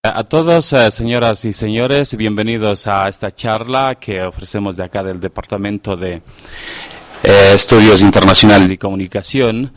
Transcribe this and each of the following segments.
A todos, señoras y señores, bienvenidos a esta charla que ofrecemos de acá del Departamento de Estudios Internacionales y Comunicación.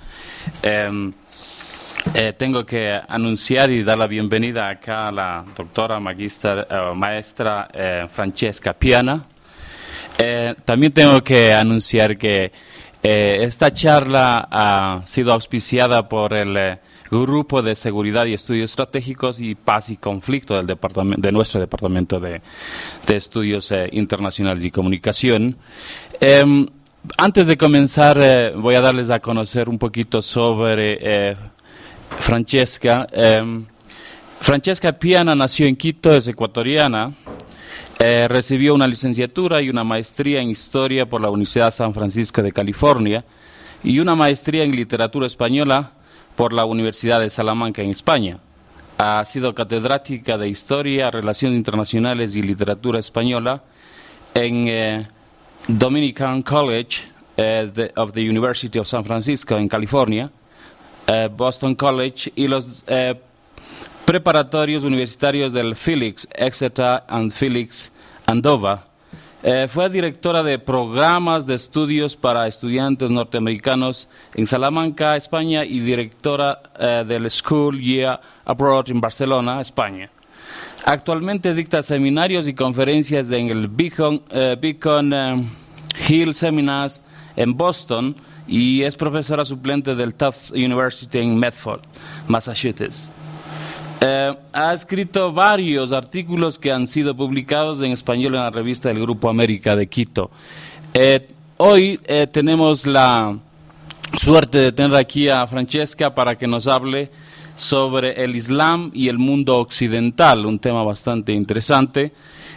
Tengo que anunciar y dar la bienvenida acá a la doctora maestra Francesca Piana. También tengo que anunciar que esta charla ha sido auspiciada por el Grupo de Seguridad y Estudios Estratégicos y Paz y Conflicto de nuestro Departamento de Estudios Internacionales y Comunicación. Antes de comenzar, voy a darles a conocer un poquito sobre Francesca. Francesca Piana nació en Quito, es ecuatoriana. Recibió una licenciatura y una maestría en Historia por la Universidad San Francisco de California y una maestría en Literatura Española por la Universidad de Salamanca en España. Ha sido catedrática de Historia, Relaciones Internacionales y Literatura Española en Dominican College of the University of San Francisco en California, Boston College y los preparatorios universitarios del Felix, Exeter and Felix Andover. Fue directora de programas de estudios para estudiantes norteamericanos en Salamanca, España, y directora del School Year Abroad en Barcelona, España. Actualmente dicta seminarios y conferencias en el Beacon Hill Seminars en Boston y es profesora suplente del Tufts University en Medford, Massachusetts. Ha escrito varios artículos que han sido publicados en español en la revista del Grupo América de Quito. Hoy tenemos la suerte de tener aquí a Francesca para que nos hable sobre el Islam y el mundo occidental, un tema bastante interesante.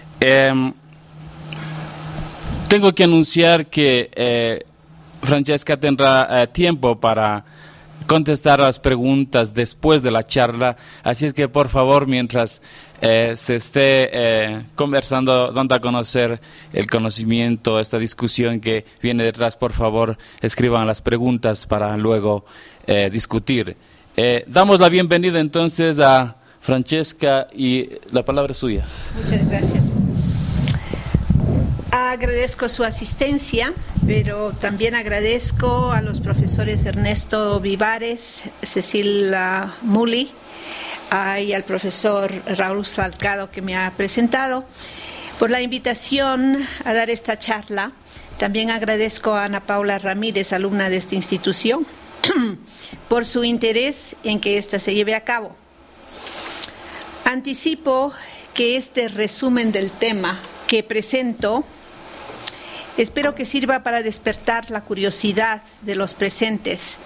Tengo que anunciar que Francesca tendrá tiempo para contestar las preguntas después de la charla, así es que por favor, mientras se esté conversando, dando a conocer el conocimiento, esta discusión que viene detrás, por favor, escriban las preguntas para luego discutir. Damos la bienvenida entonces a Francesca y la palabra es suya. Muchas gracias. Agradezco su asistencia, pero también agradezco a los profesores Ernesto Vivares, Cecilia Muli y al profesor Raúl Salcado que me ha presentado por la invitación a dar esta charla. También agradezco a Ana Paula Ramírez, alumna de esta institución, por su interés en que ésta se lleve a cabo. Anticipo que este resumen del tema que presento espero que sirva para despertar la curiosidad de los presentes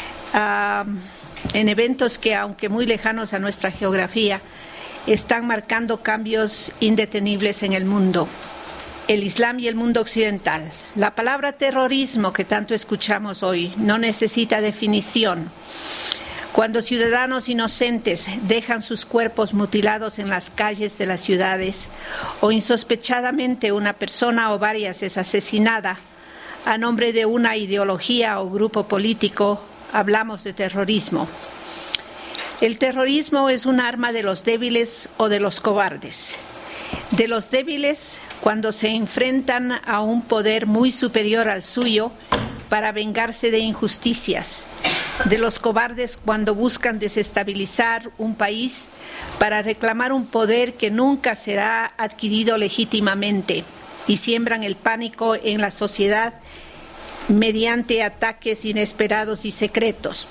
en eventos que, aunque muy lejanos a nuestra geografía, están marcando cambios indetenibles en el mundo. El Islam y el mundo occidental. La palabra terrorismo que tanto escuchamos hoy no necesita definición. Cuando ciudadanos inocentes dejan sus cuerpos mutilados en las calles de las ciudades o insospechadamente una persona o varias es asesinada a nombre de una ideología o grupo político, hablamos de terrorismo. El terrorismo es un arma de los débiles o de los cobardes. De los débiles cuando se enfrentan a un poder muy superior al suyo para vengarse de injusticias. De los cobardes cuando buscan desestabilizar un país para reclamar un poder que nunca será adquirido legítimamente y siembran el pánico en la sociedad mediante ataques inesperados y secretos.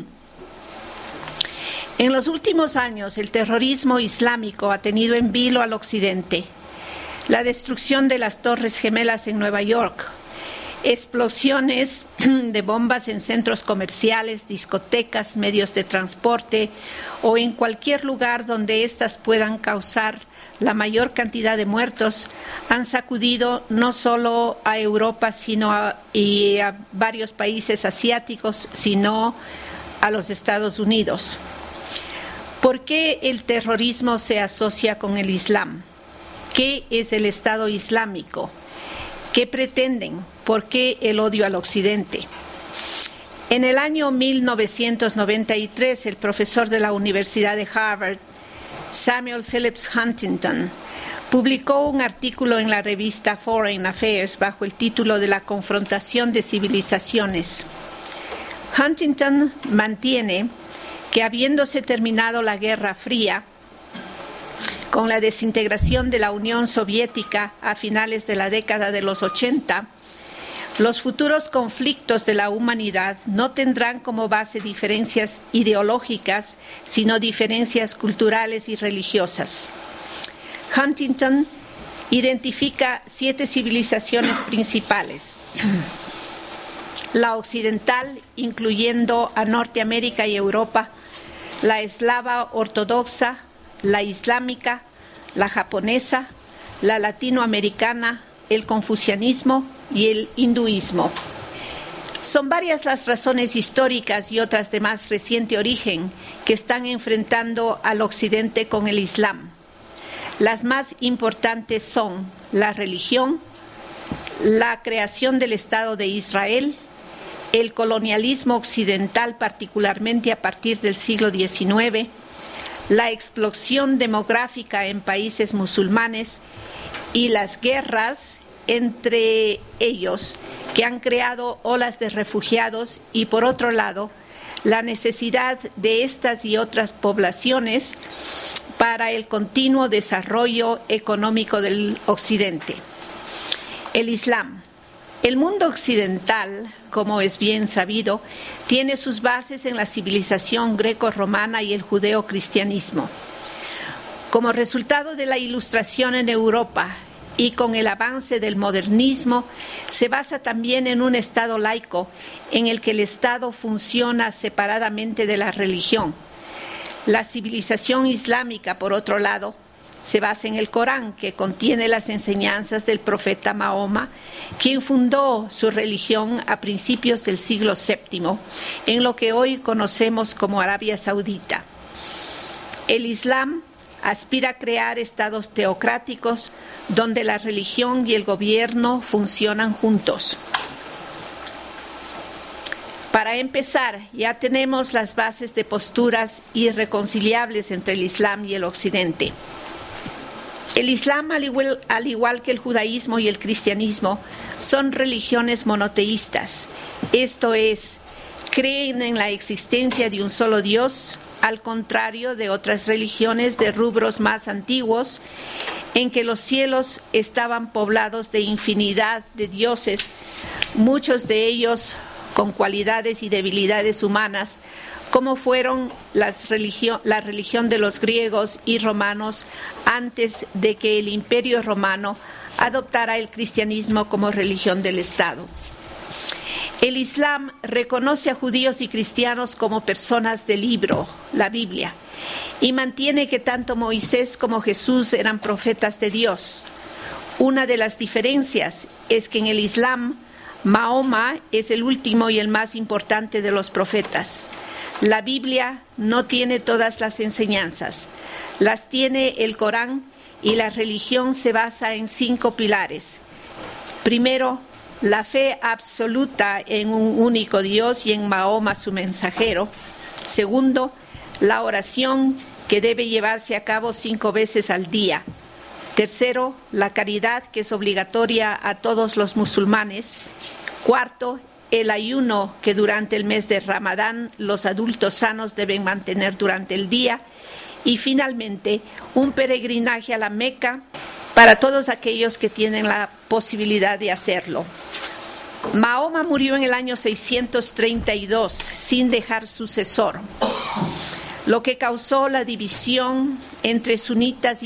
En los últimos años, el terrorismo islámico ha tenido en vilo al occidente. La destrucción de las Torres Gemelas en Nueva York, explosiones de bombas en centros comerciales, discotecas, medios de transporte o en cualquier lugar donde éstas puedan causar la mayor cantidad de muertos, han sacudido no solo a Europa sino a varios países asiáticos, sino a los Estados Unidos. ¿Por qué el terrorismo se asocia con el Islam? ¿Qué es el Estado Islámico? ¿Qué pretenden? ¿Por qué el odio al occidente? En el año 1993, el profesor de la Universidad de Harvard, Samuel Phillips Huntington, publicó un artículo en la revista Foreign Affairs bajo el título de La confrontación de civilizaciones. Huntington mantiene que habiéndose terminado la Guerra Fría, con la desintegración de la Unión Soviética a finales de la década de los 80, los futuros conflictos de la humanidad no tendrán como base diferencias ideológicas, sino diferencias culturales y religiosas. Huntington identifica 7 civilizaciones principales: la occidental, incluyendo a Norteamérica y Europa, la eslava ortodoxa, la islámica, la japonesa, la latinoamericana, el confucianismo y el hinduismo. Son varias las razones históricas y otras de más reciente origen que están enfrentando al occidente con el Islam. Las más importantes son la religión, la creación del Estado de Israel, el colonialismo occidental, particularmente a partir del siglo XIX, la explosión demográfica en países musulmanes y las guerras entre ellos que han creado olas de refugiados y, por otro lado, la necesidad de estas y otras poblaciones para el continuo desarrollo económico del Occidente. El Islam. El mundo occidental, como es bien sabido, tiene sus bases en la civilización greco-romana y el judeo-cristianismo. Como resultado de la Ilustración en Europa y con el avance del modernismo, se basa también en un Estado laico en el que el Estado funciona separadamente de la religión. La civilización islámica, por otro lado, se basa en el Corán, que contiene las enseñanzas del profeta Mahoma, quien fundó su religión a principios del siglo VII, en lo que hoy conocemos como Arabia Saudita. El Islam aspira a crear estados teocráticos donde la religión y el gobierno funcionan juntos. Para empezar, ya tenemos las bases de posturas irreconciliables entre el Islam y el Occidente. El Islam, al igual que el judaísmo y el cristianismo, son religiones monoteístas. Esto es, creen en la existencia de un solo Dios, al contrario de otras religiones de rubros más antiguos, en que los cielos estaban poblados de infinidad de dioses, muchos de ellos con cualidades y debilidades humanas, como fueron la religión de los griegos y romanos antes de que el Imperio Romano adoptara el cristianismo como religión del Estado. El Islam reconoce a judíos y cristianos como personas del libro, la Biblia, y mantiene que tanto Moisés como Jesús eran profetas de Dios. Una de las diferencias es que en el Islam, Mahoma es el último y el más importante de los profetas. La Biblia no tiene todas las enseñanzas, las tiene el Corán, y la religión se basa en 5 pilares. Primero, la fe absoluta en un único Dios y en Mahoma su mensajero. Segundo, la oración, que debe llevarse a cabo 5 veces al día. Tercero, la caridad, que es obligatoria a todos los musulmanes. Cuarto, el ayuno, que durante el mes de Ramadán los adultos sanos deben mantener durante el día. Y finalmente, un peregrinaje a la Meca para todos aquellos que tienen la posibilidad de hacerlo. Mahoma murió en el año 632 sin dejar sucesor, lo que causó la división entre suníes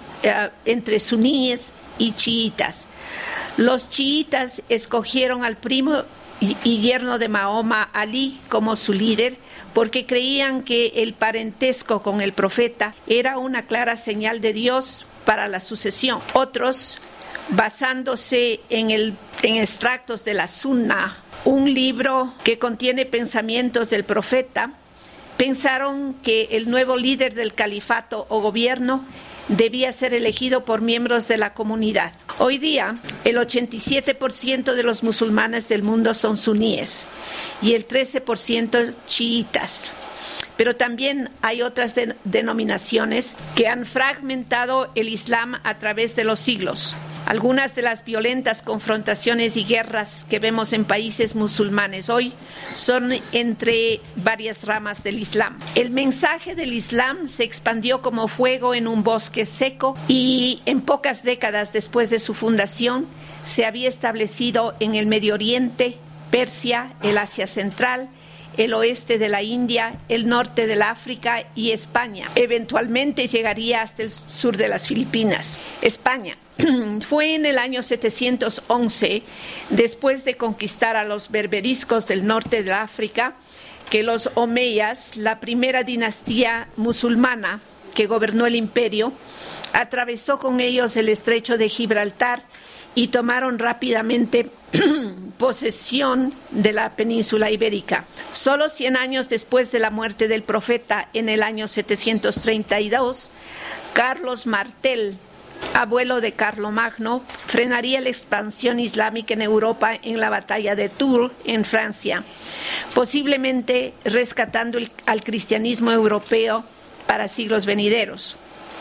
y chiitas. Los chiitas escogieron al primo y yerno de Mahoma, Ali, como su líder, porque creían que el parentesco con el profeta era una clara señal de Dios para la sucesión. Otros, basándose en extractos de la Sunna, un libro que contiene pensamientos del profeta, pensaron que el nuevo líder del califato o gobierno debía ser elegido por miembros de la comunidad. Hoy día, el 87% de los musulmanes del mundo son suníes y el 13% chiitas. pero también hay otras denominaciones que han fragmentado el Islam a través de los siglos. Algunas de las violentas confrontaciones y guerras que vemos en países musulmanes hoy son entre varias ramas del Islam. El mensaje del Islam se expandió como fuego en un bosque seco y en pocas décadas después de su fundación se había establecido en el Medio Oriente, Persia, el Asia Central, el oeste de la India, el norte del África y España. Eventualmente llegaría hasta el sur de las Filipinas. España. Fue en el año 711, después de conquistar a los berberiscos del norte del África, que los omeyas, la primera dinastía musulmana que gobernó el imperio, atravesó con ellos el estrecho de Gibraltar y tomaron rápidamente posesión de la península ibérica. Solo 100 años después de la muerte del profeta, en el año 732, Carlos Martel, abuelo de Carlomagno, frenaría la expansión islámica en Europa en la batalla de Tours, en Francia, posiblemente rescatando al cristianismo europeo para siglos venideros.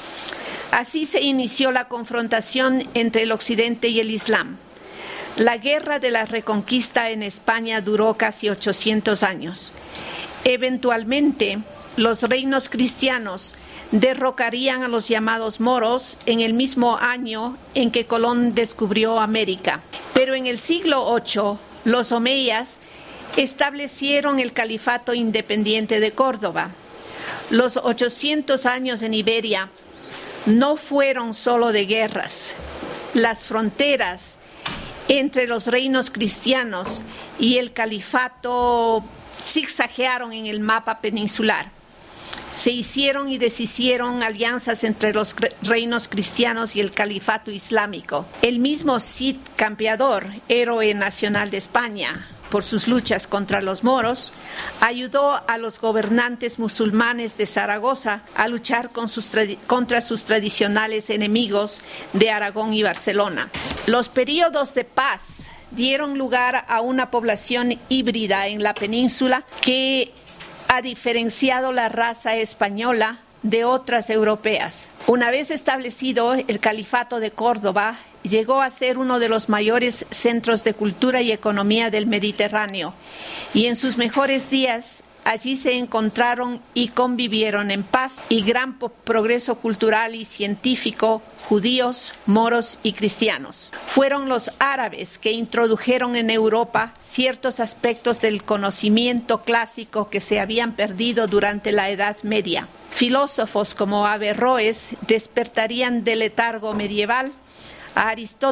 Así se inició la confrontación entre el Occidente y el Islam. La guerra de la Reconquista en España duró casi 800 años. Eventualmente, los reinos cristianos derrocarían a los llamados moros en el mismo año en que Colón descubrió América. Pero en el siglo VIII, los omeyas establecieron el califato independiente de Córdoba. Los 800 años en Iberia no fueron solo de guerras. Las fronteras entre los reinos cristianos y el califato zigzaguearon en el mapa peninsular. Se hicieron y deshicieron alianzas entre los reinos cristianos y el califato islámico. El mismo Cid Campeador, héroe nacional de España por sus luchas contra los moros, ayudó a los gobernantes musulmanes de Zaragoza a luchar contra sus tradicionales enemigos de Aragón y Barcelona. Los períodos de paz dieron lugar a una población híbrida en la península que ha diferenciado la raza española de otras europeas. Una vez establecido el califato de Córdoba, llegó a ser uno de los mayores centros de cultura y economía del Mediterráneo, y en sus mejores días allí se encontraron y convivieron en paz y gran progreso cultural y científico judíos, moros y cristianos. Fueron los árabes que introdujeron en Europa ciertos aspectos del conocimiento clásico que se habían perdido durante la Edad Media. Filósofos como Averroes despertarían del letargo medieval a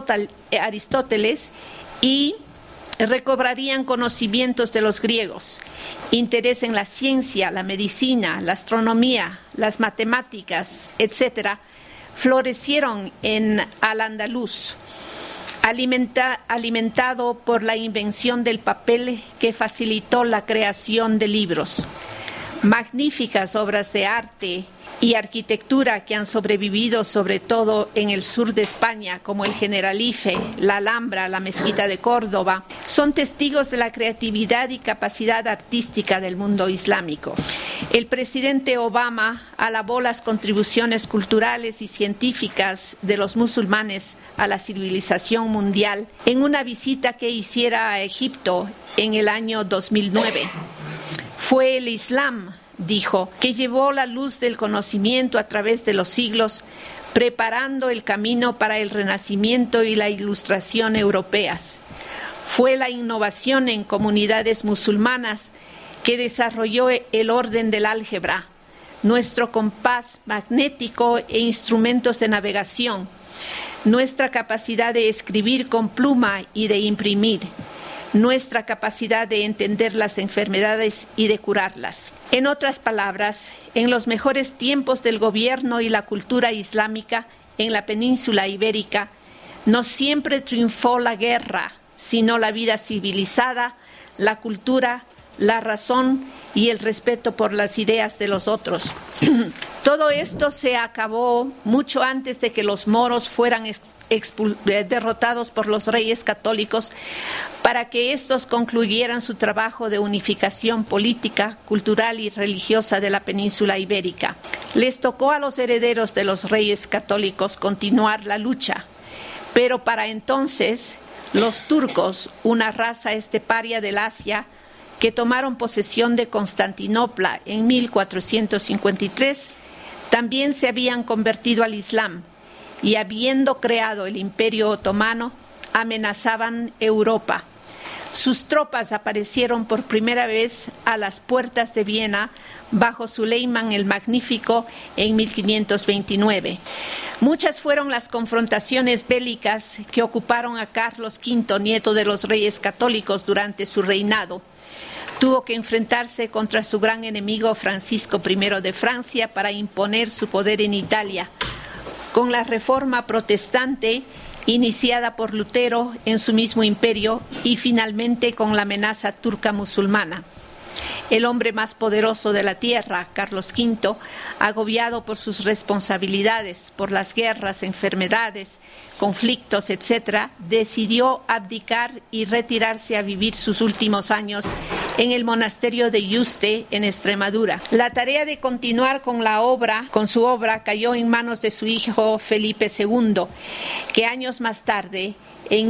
Aristóteles y recobrarían conocimientos de los griegos. Interés en la ciencia, la medicina, la astronomía, las matemáticas, etc., florecieron en Al-Ándalus, alimentado por la invención del papel que facilitó la creación de libros. Magníficas obras de arte y arquitectura que han sobrevivido sobre todo en el sur de España, como el Generalife, la Alhambra, la Mezquita de Córdoba, son testigos de la creatividad y capacidad artística del mundo islámico. El presidente Obama alabó las contribuciones culturales y científicas de los musulmanes a la civilización mundial en una visita que hiciera a Egipto en el año 2009. Fue el Islam, dijo, que llevó la luz del conocimiento a través de los siglos, preparando el camino para el Renacimiento y la Ilustración europeas. Fue la innovación en comunidades musulmanas que desarrolló el orden del álgebra, nuestro compás magnético e instrumentos de navegación, nuestra capacidad de escribir con pluma y de imprimir, nuestra capacidad de entender las enfermedades y de curarlas. En otras palabras, en los mejores tiempos del gobierno y la cultura islámica en la península ibérica, no siempre triunfó la guerra, sino la vida civilizada, la cultura, la razón y el respeto por las ideas de los otros. Todo esto se acabó mucho antes de que los moros fueran derrotados por los reyes católicos para que estos concluyeran su trabajo de unificación política, cultural y religiosa de la península ibérica. Les tocó a los herederos de los reyes católicos continuar la lucha, pero para entonces los turcos, una raza esteparia del Asia, que tomaron posesión de Constantinopla en 1453, también se habían convertido al Islam y, habiendo creado el Imperio Otomano, amenazaban Europa. Sus tropas aparecieron por primera vez a las puertas de Viena bajo Suleimán el Magnífico en 1529. Muchas fueron las confrontaciones bélicas que ocuparon a Carlos V, nieto de los reyes católicos, durante su reinado. Tuvo que enfrentarse contra su gran enemigo Francisco I de Francia para imponer su poder en Italia, con la reforma protestante iniciada por Lutero en su mismo imperio y finalmente con la amenaza turca musulmana. El hombre más poderoso de la tierra, Carlos V, agobiado por sus responsabilidades, por las guerras, enfermedades, conflictos, etc., decidió abdicar y retirarse a vivir sus últimos años en el monasterio de Yuste, en Extremadura. La tarea de continuar con su obra cayó en manos de su hijo Felipe II, que años más tarde, en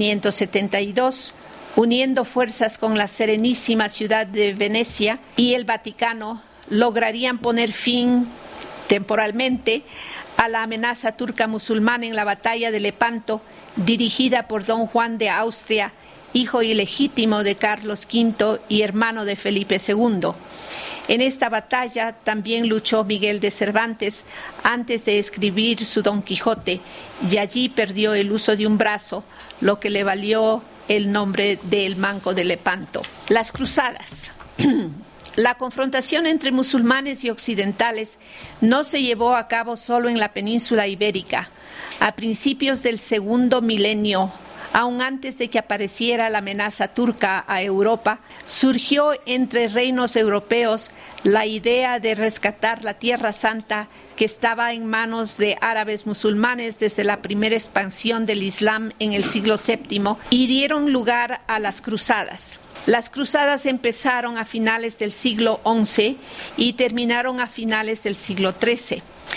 1572, uniendo fuerzas con la serenísima ciudad de Venecia y el Vaticano, lograrían poner fin temporalmente a la amenaza turca musulmana en la batalla de Lepanto, dirigida por don Juan de Austria, hijo ilegítimo de Carlos V y hermano de Felipe II. En esta batalla también luchó Miguel de Cervantes antes de escribir su Don Quijote, y allí perdió el uso de un brazo, lo que le valió el nombre de El Manco de Lepanto. Las cruzadas. La confrontación entre musulmanes y occidentales no se llevó a cabo solo en la península ibérica. A principios del segundo milenio, aún antes de que apareciera la amenaza turca a Europa, surgió entre reinos europeos la idea de rescatar la Tierra Santa, que estaba en manos de árabes musulmanes desde la primera expansión del Islam en el siglo VII, y dieron lugar a las cruzadas. Las cruzadas empezaron a finales del siglo XI y terminaron a finales del siglo XIII.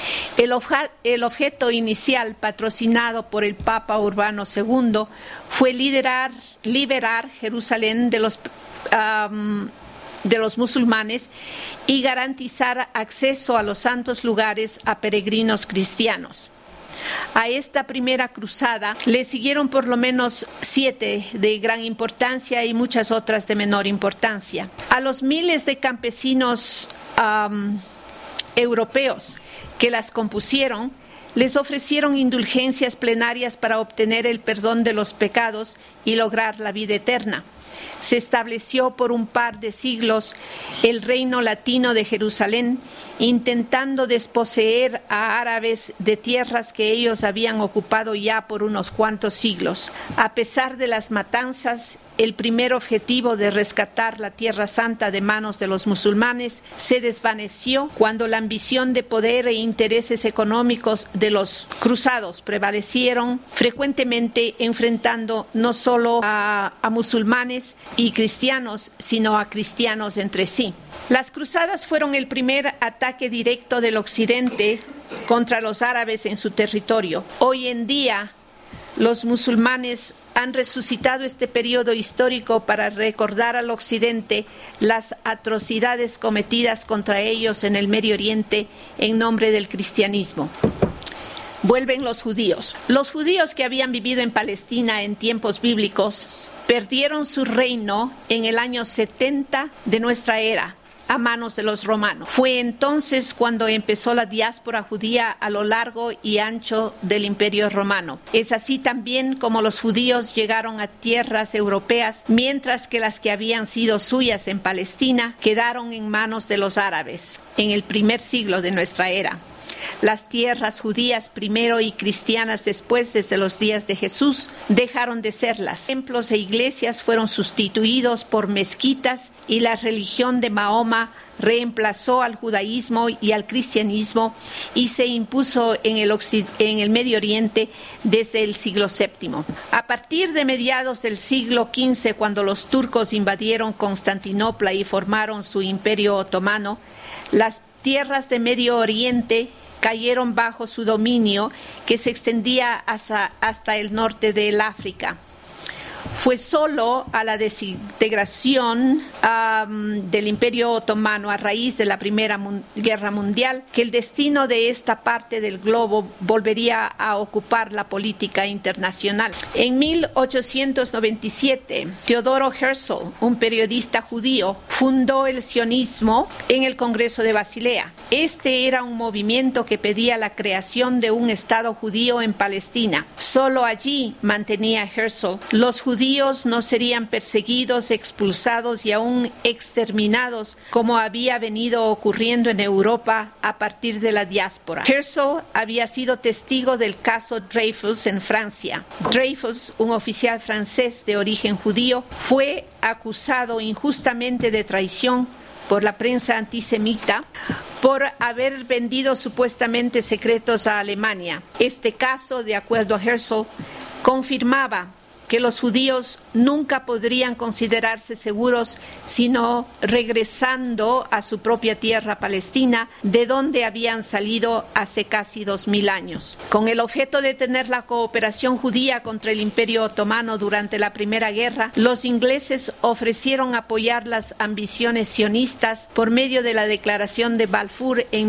El objeto inicial, patrocinado por el Papa Urbano II, fue liberar Jerusalén de los musulmanes y garantizar acceso a los santos lugares a peregrinos cristianos. A esta primera cruzada le siguieron por lo menos 7 de gran importancia y muchas otras de menor importancia. A los miles de campesinos europeos que las compusieron, les ofrecieron indulgencias plenarias para obtener el perdón de los pecados y lograr la vida eterna. Se estableció por un par de siglos el reino latino de Jerusalén, intentando desposeer a árabes de tierras que ellos habían ocupado ya por unos cuantos siglos. A pesar de las matanzas, el primer objetivo de rescatar la Tierra Santa de manos de los musulmanes se desvaneció cuando la ambición de poder e intereses económicos de los cruzados prevalecieron, frecuentemente enfrentando no solo a musulmanes y cristianos, sino a cristianos entre sí. Las cruzadas fueron el primer ataque directo del Occidente contra los árabes en su territorio. Hoy en día, los musulmanes han resucitado este periodo histórico para recordar al Occidente las atrocidades cometidas contra ellos en el Medio Oriente en nombre del cristianismo. Vuelven los judíos. Los judíos que habían vivido en Palestina en tiempos bíblicos perdieron su reino en el año 70 de nuestra era, a manos de los romanos. Fue entonces cuando empezó la diáspora judía a lo largo y ancho del Imperio Romano. Es así también como los judíos llegaron a tierras europeas, mientras que las que habían sido suyas en Palestina quedaron en manos de los árabes en el primer siglo de nuestra era. Las tierras judías primero y cristianas después, desde los días de Jesús, dejaron de serlas. Templos e iglesias fueron sustituidos por mezquitas y la religión de Mahoma reemplazó al judaísmo y al cristianismo y se impuso en el Medio Oriente desde el siglo VII. A partir de mediados del siglo XV, cuando los turcos invadieron Constantinopla y formaron su imperio otomano, las tierras de Medio Oriente cayeron bajo su dominio, que se extendía hasta el norte del África. Fue solo a la desintegración del Imperio Otomano a raíz de la Primera Guerra Mundial que el destino de esta parte del globo volvería a ocupar la política internacional. En 1897, Teodoro Herzl, un periodista judío, fundó el sionismo en el Congreso de Basilea. Este era un movimiento que pedía la creación de un Estado judío en Palestina. Solo allí, mantenía Herzl, los judíos no serían perseguidos, expulsados y aún exterminados como había venido ocurriendo en Europa a partir de la diáspora. Herzl había sido testigo del caso Dreyfus en Francia. Dreyfus, un oficial francés de origen judío, fue acusado injustamente de traición por la prensa antisemita por haber vendido supuestamente secretos a Alemania. Este caso, de acuerdo a Herzl, confirmaba que los judíos nunca podrían considerarse seguros sino regresando a su propia tierra palestina, de donde habían salido hace casi 2000 años. Con el objeto de tener la cooperación judía contra el Imperio Otomano durante la Primera Guerra, los ingleses ofrecieron apoyar las ambiciones sionistas por medio de la Declaración de Balfour en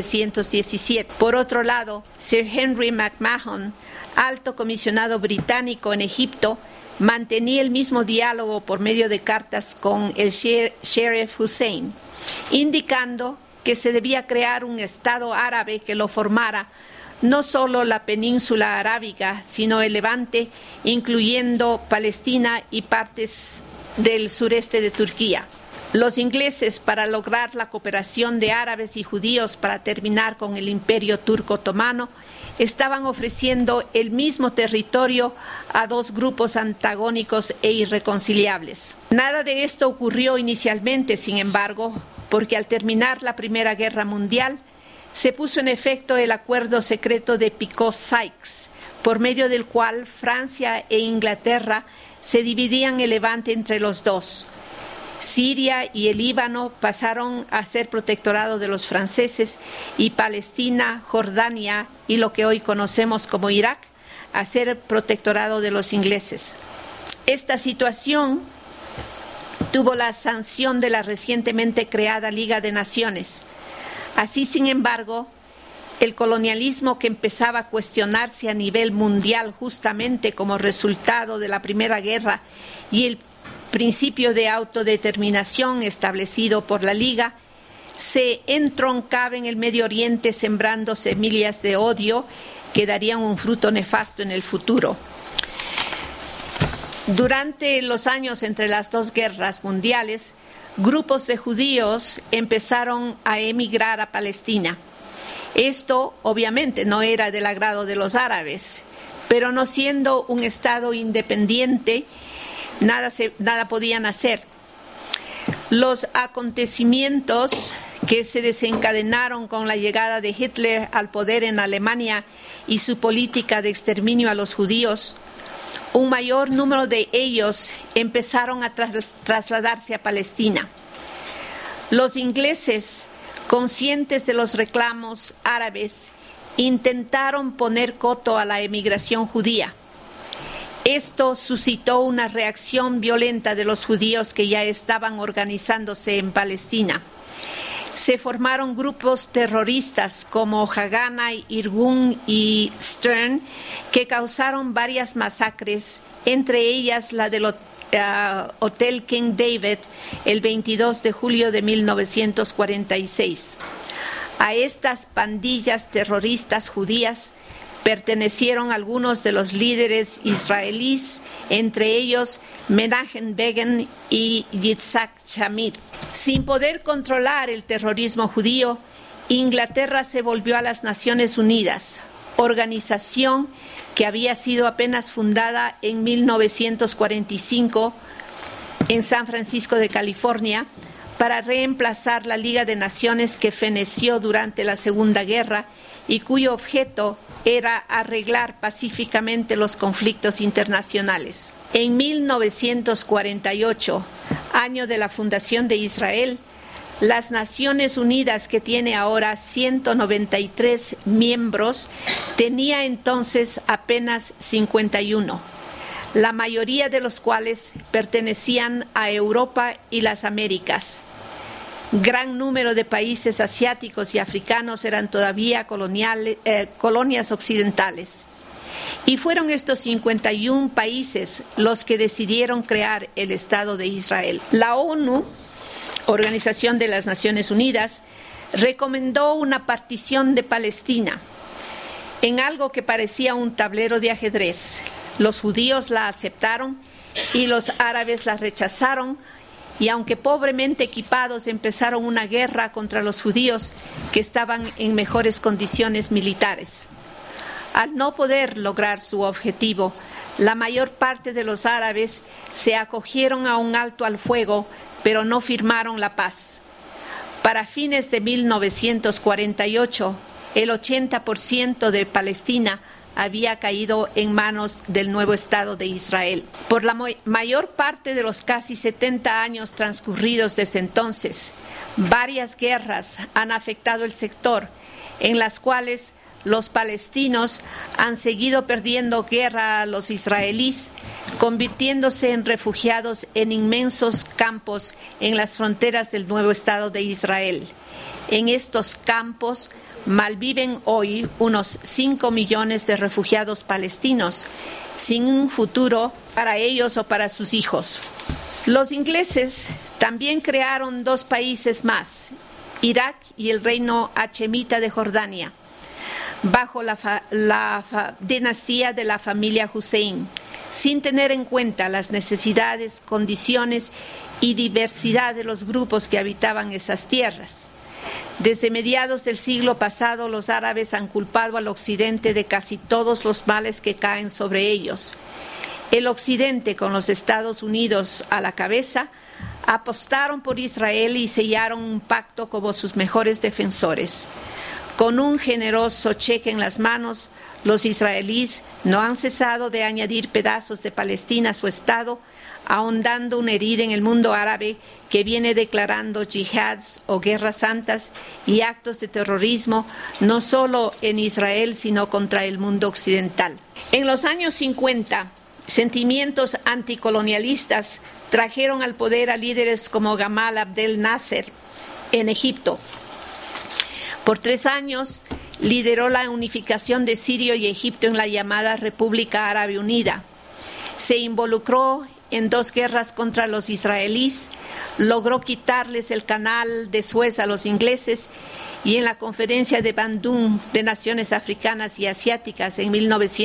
1917. Por otro lado, Sir Henry McMahon, alto comisionado británico en Egipto, mantenía el mismo diálogo por medio de cartas con el Sheriff Hussein, indicando que se debía crear un Estado árabe que lo formara no solo la península arábiga, sino el Levante, incluyendo Palestina y partes del sureste de Turquía. Los ingleses, para lograr la cooperación de árabes y judíos para terminar con el imperio turco otomano, estaban ofreciendo el mismo territorio a dos grupos antagónicos e irreconciliables. Nada de esto ocurrió inicialmente, sin embargo, porque al terminar la Primera Guerra Mundial, se puso en efecto el acuerdo secreto de Picot-Sykes, por medio del cual Francia e Inglaterra se dividían el Levante entre los dos. Siria y el Líbano pasaron a ser protectorado de los franceses y Palestina, Jordania y lo que hoy conocemos como Irak a ser protectorado de los ingleses. Esta situación tuvo la sanción de la recientemente creada Liga de Naciones. Así, sin embargo, el colonialismo, que empezaba a cuestionarse a nivel mundial justamente como resultado de la Primera Guerra, y el principio de autodeterminación establecido por la Liga, se entroncaba en el Medio Oriente, sembrando semillas de odio que darían un fruto nefasto en el futuro. Durante los años entre las dos guerras mundiales, grupos de judíos empezaron a emigrar a Palestina. Esto obviamente no era del agrado de los árabes, pero no siendo un Estado independiente, nada podían hacer. Los acontecimientos que se desencadenaron con la llegada de Hitler al poder en Alemania y su política de exterminio a los judíos, un mayor número de ellos empezaron a trasladarse a Palestina. Los ingleses, conscientes de los reclamos árabes, intentaron poner coto a la emigración judía. Esto suscitó una reacción violenta de los judíos que ya estaban organizándose en Palestina. Se formaron grupos terroristas como Haganah, Irgun y Stern, que causaron varias masacres, entre ellas la del Hotel King David el 22 de julio de 1946. A estas pandillas terroristas judías pertenecieron algunos de los líderes israelíes, entre ellos Menachem Begin y Yitzhak Shamir. Sin poder controlar el terrorismo judío, Inglaterra se volvió a las Naciones Unidas, organización que había sido apenas fundada en 1945 en San Francisco de California para reemplazar la Liga de Naciones que feneció durante la Segunda Guerra y cuyo objeto era arreglar pacíficamente los conflictos internacionales. En 1948, año de la fundación de Israel, las Naciones Unidas, que tiene ahora 193 miembros, tenía entonces apenas 51, la mayoría de los cuales pertenecían a Europa y las Américas. Gran número de países asiáticos y africanos eran todavía colonias occidentales. Y fueron estos 51 países los que decidieron crear el Estado de Israel. La ONU, Organización de las Naciones Unidas, recomendó una partición de Palestina en algo que parecía un tablero de ajedrez. Los judíos la aceptaron y los árabes la rechazaron, y aunque pobremente equipados empezaron una guerra contra los judíos que estaban en mejores condiciones militares. Al no poder lograr su objetivo, la mayor parte de los árabes se acogieron a un alto al fuego, pero no firmaron la paz. Para fines de 1948, el 80% de Palestina había caído en manos del nuevo Estado de Israel. Por la mayor parte de los casi 70 años transcurridos desde entonces, varias guerras han afectado el sector, en las cuales los palestinos han seguido perdiendo guerra a los israelíes, convirtiéndose en refugiados en inmensos campos en las fronteras del nuevo Estado de Israel. En estos campos malviven hoy unos 5 millones de refugiados palestinos, sin un futuro para ellos o para sus hijos. Los ingleses también crearon 2 países más, Irak y el reino hachemita de Jordania, bajo la dinastía de la familia Hussein, sin tener en cuenta las necesidades, condiciones y diversidad de los grupos que habitaban esas tierras. Desde mediados del siglo pasado, los árabes han culpado al Occidente de casi todos los males que caen sobre ellos. El Occidente, con los Estados Unidos a la cabeza, apostaron por Israel y sellaron un pacto como sus mejores defensores. Con un generoso cheque en las manos, los israelíes no han cesado de añadir pedazos de Palestina a su Estado, ahondando una herida en el mundo árabe que viene declarando yihads o guerras santas y actos de terrorismo, no solo en Israel, sino contra el mundo occidental. En los años 50, sentimientos anticolonialistas trajeron al poder a líderes como Gamal Abdel Nasser en Egipto. Por 3 años lideró la unificación de Siria y Egipto en la llamada República Árabe Unida. Se involucró en 2 guerras contra los israelíes, logró quitarles el canal de Suez a los ingleses, y en la conferencia de Bandung de Naciones Africanas y Asiáticas en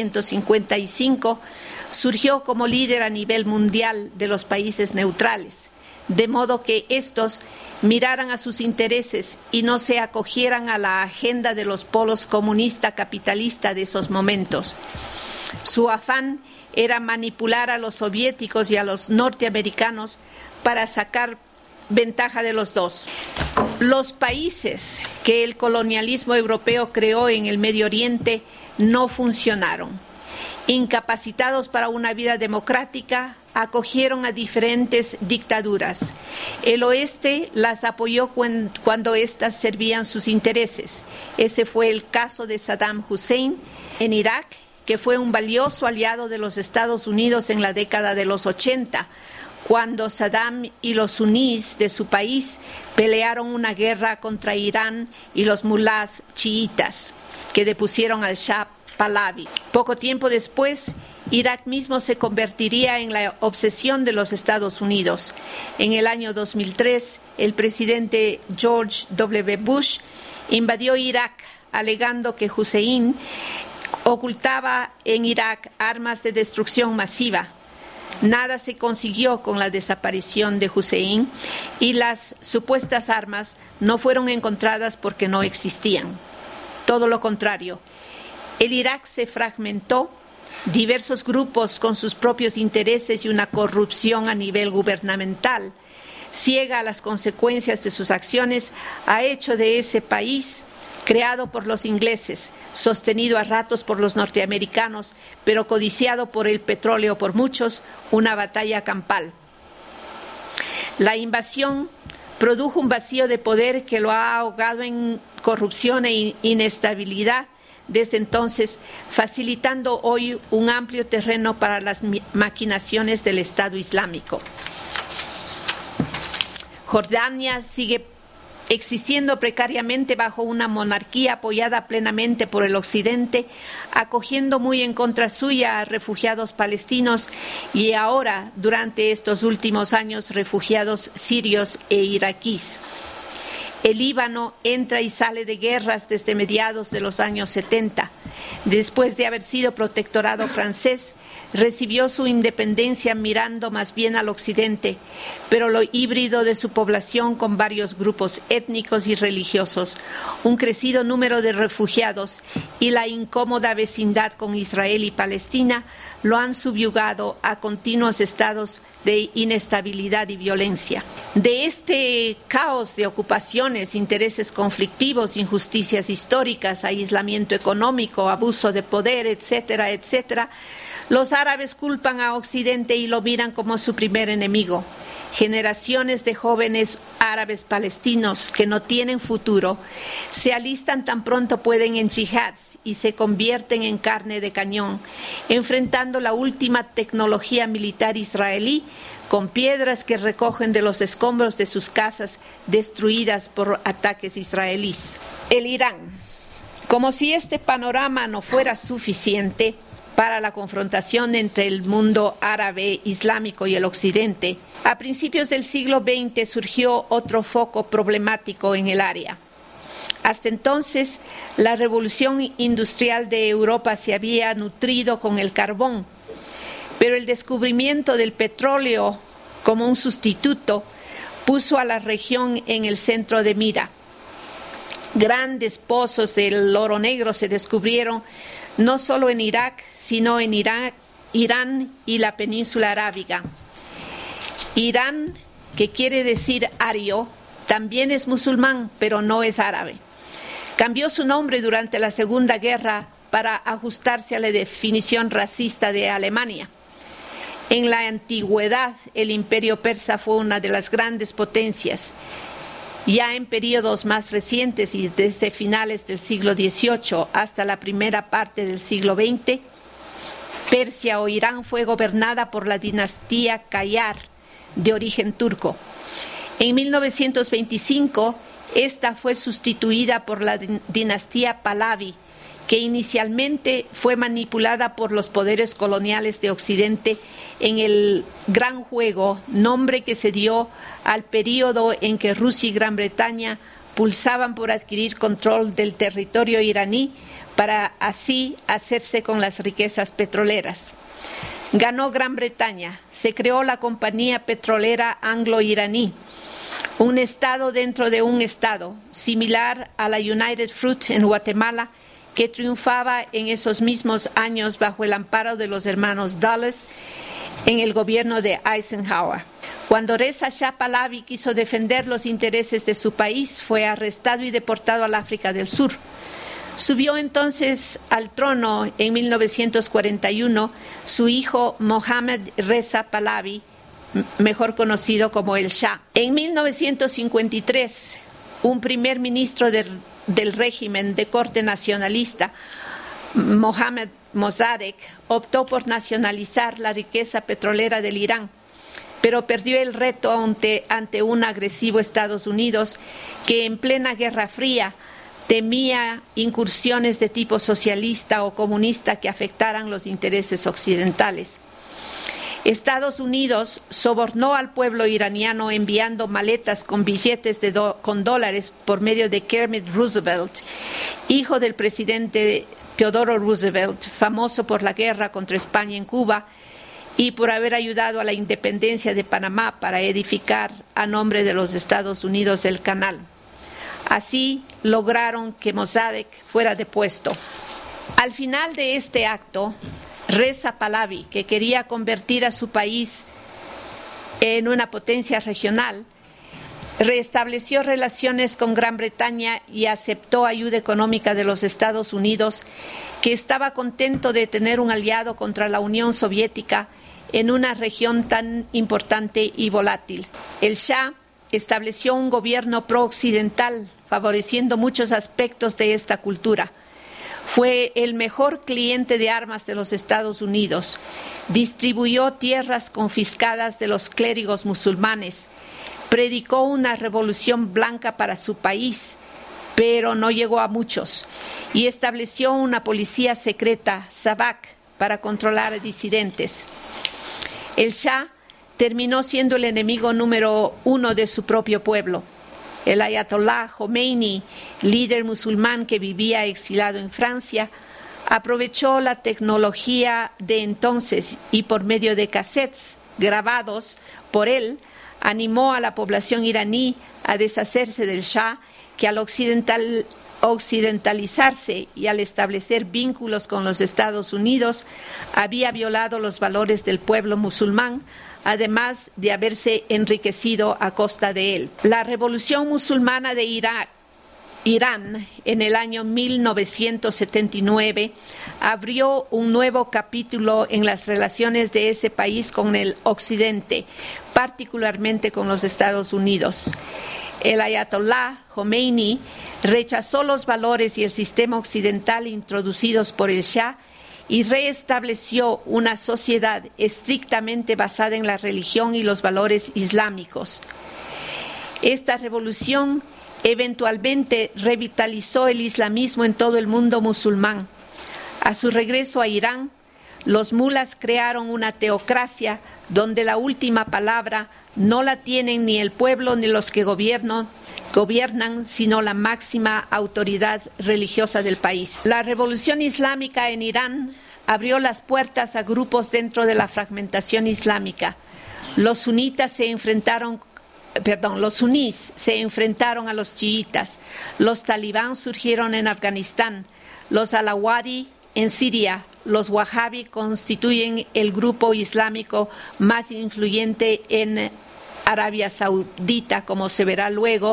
1955 surgió como líder a nivel mundial de los países neutrales, de modo que estos miraran a sus intereses y no se acogieran a la agenda de los polos comunista-capitalista de esos momentos. Su afán era manipular a los soviéticos y a los norteamericanos para sacar ventaja de los dos. Los países que el colonialismo europeo creó en el Medio Oriente no funcionaron. Incapacitados para una vida democrática, acogieron a diferentes dictaduras. El oeste las apoyó cuando éstas servían sus intereses. Ese fue el caso de Saddam Hussein en Irak, que fue un valioso aliado de los Estados Unidos en la década de los 80, cuando Saddam y los suníes de su país pelearon una guerra contra Irán y los mulás chiitas, que depusieron al Shah Pahlavi. Poco tiempo después, Irak mismo se convertiría en la obsesión de los Estados Unidos. En el año 2003, el presidente George W. Bush invadió Irak, alegando que Hussein ocultaba en Irak armas de destrucción masiva. Nada se consiguió con la desaparición de Hussein y las supuestas armas no fueron encontradas porque no existían. Todo lo contrario, el Irak se fragmentó, diversos grupos con sus propios intereses y una corrupción a nivel gubernamental, ciega a las consecuencias de sus acciones, ha hecho de ese país creado por los ingleses, sostenido a ratos por los norteamericanos, pero codiciado por el petróleo por muchos, una batalla campal. La invasión produjo un vacío de poder que lo ha ahogado en corrupción e inestabilidad desde entonces, facilitando hoy un amplio terreno para las maquinaciones del Estado Islámico. Jordania sigue existiendo precariamente bajo una monarquía apoyada plenamente por el Occidente, acogiendo muy en contra suya a refugiados palestinos y ahora, durante estos últimos años, refugiados sirios e iraquíes. El Líbano entra y sale de guerras desde mediados de los años 70. Después de haber sido protectorado francés, recibió su independencia mirando más bien al occidente, pero lo híbrido de su población con varios grupos étnicos y religiosos, un crecido número de refugiados y la incómoda vecindad con Israel y Palestina lo han subyugado a continuos estados de inestabilidad y violencia. De este caos de ocupaciones, intereses conflictivos, injusticias históricas, aislamiento económico, abuso de poder, etcétera, etcétera, los árabes culpan a Occidente y lo miran como su primer enemigo. Generaciones de jóvenes árabes palestinos que no tienen futuro se alistan tan pronto pueden en yihads y se convierten en carne de cañón, enfrentando la última tecnología militar israelí con piedras que recogen de los escombros de sus casas destruidas por ataques israelíes. El Irán. Como si este panorama no fuera suficiente para la confrontación entre el mundo árabe islámico y el occidente, a principios del siglo XX surgió otro foco problemático en el área. Hasta entonces, la revolución industrial de Europa se había nutrido con el carbón, pero el descubrimiento del petróleo como un sustituto puso a la región en el centro de mira. Grandes pozos del oro negro se descubrieron no solo en Irak, sino en Irán y la península arábiga. Irán, que quiere decir ario, también es musulmán, pero no es árabe. Cambió su nombre durante la Segunda Guerra para ajustarse a la definición racista de Alemania. En la antigüedad, el imperio persa fue una de las grandes potencias. Ya en periodos más recientes y desde finales del siglo XVIII hasta la primera parte del siglo XX, Persia o Irán fue gobernada por la dinastía Qajar, de origen turco. En 1925, esta fue sustituida por la dinastía Pahlavi, que inicialmente fue manipulada por los poderes coloniales de Occidente en el Gran Juego, nombre que se dio al período en que Rusia y Gran Bretaña pulsaban por adquirir control del territorio iraní para así hacerse con las riquezas petroleras. Ganó Gran Bretaña, se creó la Compañía Petrolera Anglo-Iraní, un estado dentro de un estado, similar a la United Fruit en Guatemala, que triunfaba en esos mismos años bajo el amparo de los hermanos Dulles en el gobierno de Eisenhower. Cuando Reza Shah Pahlavi quiso defender los intereses de su país, fue arrestado y deportado al África del Sur. Subió entonces al trono en 1941 su hijo Mohammad Reza Pahlavi, mejor conocido como el Shah. En 1953, un primer ministro del régimen de corte nacionalista, Mohammad Mossadegh, optó por nacionalizar la riqueza petrolera del Irán, pero perdió el reto ante un agresivo Estados Unidos que en plena Guerra Fría temía incursiones de tipo socialista o comunista que afectaran los intereses occidentales. Estados Unidos sobornó al pueblo iraniano enviando maletas con billetes con dólares por medio de Kermit Roosevelt, hijo del presidente Teodoro Roosevelt, famoso por la guerra contra España en Cuba, y por haber ayudado a la independencia de Panamá para edificar a nombre de los Estados Unidos el canal. Así lograron que Mossadegh fuera depuesto. Al final de este acto, Reza Pahlavi, que quería convertir a su país en una potencia regional, restableció relaciones con Gran Bretaña y aceptó ayuda económica de los Estados Unidos, que estaba contento de tener un aliado contra la Unión Soviética en una región tan importante y volátil. El Shah estableció un gobierno pro-occidental, favoreciendo muchos aspectos de esta cultura. Fue el mejor cliente de armas de los Estados Unidos. Distribuyó tierras confiscadas de los clérigos musulmanes. Predicó una revolución blanca para su país, pero no llegó a muchos. Y estableció una policía secreta, Savak, para controlar a disidentes. El Shah terminó siendo el enemigo número uno de su propio pueblo. El Ayatollah Khomeini, líder musulmán que vivía exilado en Francia, aprovechó la tecnología de entonces y por medio de cassettes grabados por él, animó a la población iraní a deshacerse del Shah, que al occidentalizarse y al establecer vínculos con los Estados Unidos, había violado los valores del pueblo musulmán, además de haberse enriquecido a costa de él. La revolución musulmana de Irán en el año 1979 abrió un nuevo capítulo en las relaciones de ese país con el Occidente, particularmente con los Estados Unidos. El Ayatollah Khomeini rechazó los valores y el sistema occidental introducidos por el Shah y reestableció una sociedad estrictamente basada en la religión y los valores islámicos. Esta revolución eventualmente revitalizó el islamismo en todo el mundo musulmán. A su regreso a Irán, los mulas crearon una teocracia donde la última palabra no la tienen ni el pueblo ni los que gobiernan, sino la máxima autoridad religiosa del país. La revolución islámica en Irán abrió las puertas a grupos dentro de la fragmentación islámica. Los suníes se enfrentaron a los chiitas. Los talibán surgieron en Afganistán. Los alawadi en Siria. Los wahhabi constituyen el grupo islámico más influyente en Arabia Saudita, como se verá luego.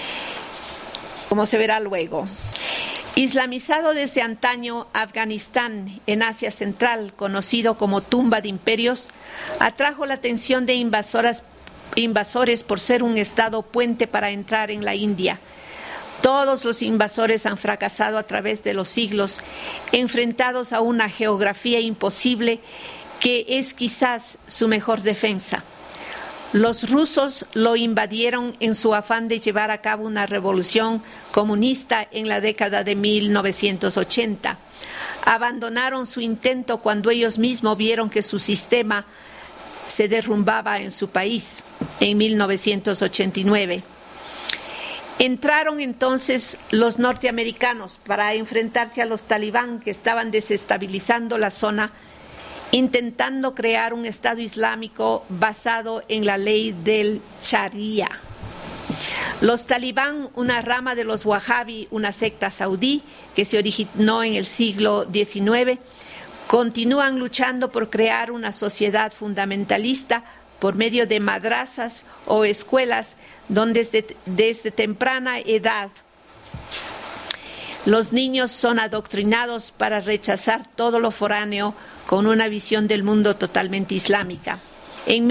Islamizado desde antaño, Afganistán, en Asia Central, conocido como tumba de imperios, atrajo la atención de invasores por ser un estado puente para entrar en la India. Todos los invasores han fracasado a través de los siglos, enfrentados a una geografía imposible que es quizás su mejor defensa. Los rusos lo invadieron en su afán de llevar a cabo una revolución comunista en la década de 1980. Abandonaron su intento cuando ellos mismos vieron que su sistema se derrumbaba en su país en 1989. Entraron entonces los norteamericanos para enfrentarse a los talibán que estaban desestabilizando la zona, intentando crear un Estado islámico basado en la ley del Sharia. Los talibán, una rama de los wahhabi, una secta saudí que se originó en el siglo XIX, continúan luchando por crear una sociedad fundamentalista por medio de madrasas o escuelas donde desde temprana edad los niños son adoctrinados para rechazar todo lo foráneo con una visión del mundo totalmente islámica. En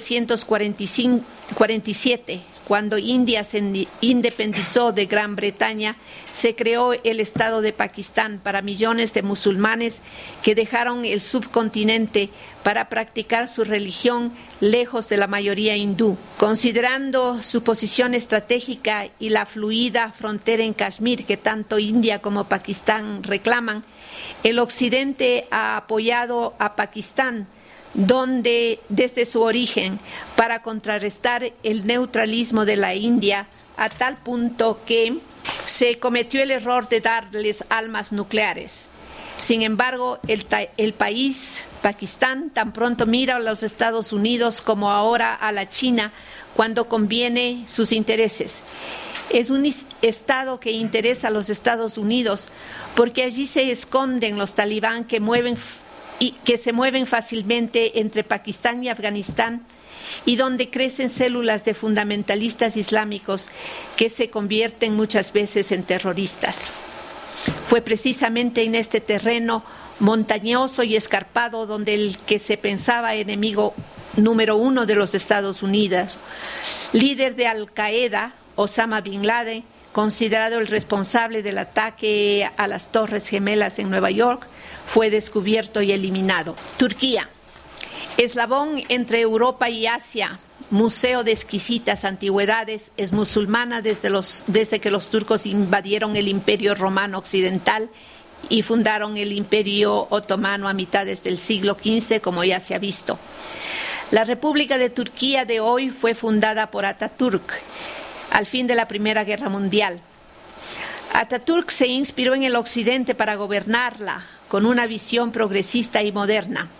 1947, cuando India se independizó de Gran Bretaña, se creó el Estado de Pakistán para millones de musulmanes que dejaron el subcontinente para practicar su religión lejos de la mayoría hindú. Considerando su posición estratégica y la fluida frontera en Kashmir que tanto India como Pakistán reclaman, el Occidente ha apoyado a Pakistán desde su origen para contrarrestar el neutralismo de la India a tal punto que se cometió el error de darles armas nucleares. Sin embargo, el país, Pakistán, tan pronto mira a los Estados Unidos como ahora a la China cuando conviene sus intereses. Es un estado que interesa a los Estados Unidos porque allí se esconden los talibán que se mueven fácilmente entre Pakistán y Afganistán y donde crecen células de fundamentalistas islámicos que se convierten muchas veces en terroristas. Fue precisamente en este terreno montañoso y escarpado donde el que se pensaba enemigo número uno de los Estados Unidos, líder de Al-Qaeda, Osama Bin Laden, considerado el responsable del ataque a las Torres Gemelas en Nueva York, fue descubierto y eliminado. Turquía, eslabón entre Europa y Asia, museo de exquisitas antigüedades, es musulmana desde que los turcos invadieron el Imperio Romano Occidental y fundaron el Imperio Otomano a mitades del siglo XV, como ya se ha visto. La República de Turquía de hoy fue fundada por Atatürk al fin de la Primera Guerra Mundial. Atatürk se inspiró en el Occidente para gobernarla con una visión progresista y moderna.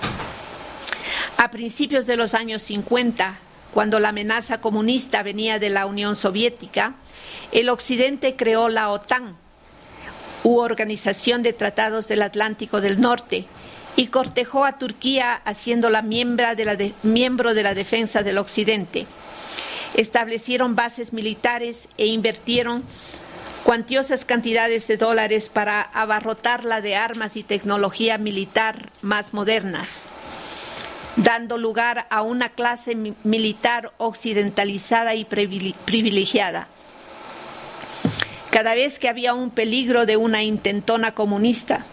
A principios de los años 50, cuando la amenaza comunista venía de la Unión Soviética, el Occidente creó la OTAN, u Organización de Tratados del Atlántico del Norte, y cortejó a Turquía haciéndola miembro de la defensa del Occidente. Establecieron bases militares e invirtieron cuantiosas cantidades de dólares para abarrotarla de armas y tecnología militar más modernas, dando lugar a una clase militar occidentalizada y privilegiada. Cada vez que había un peligro de una intentona comunista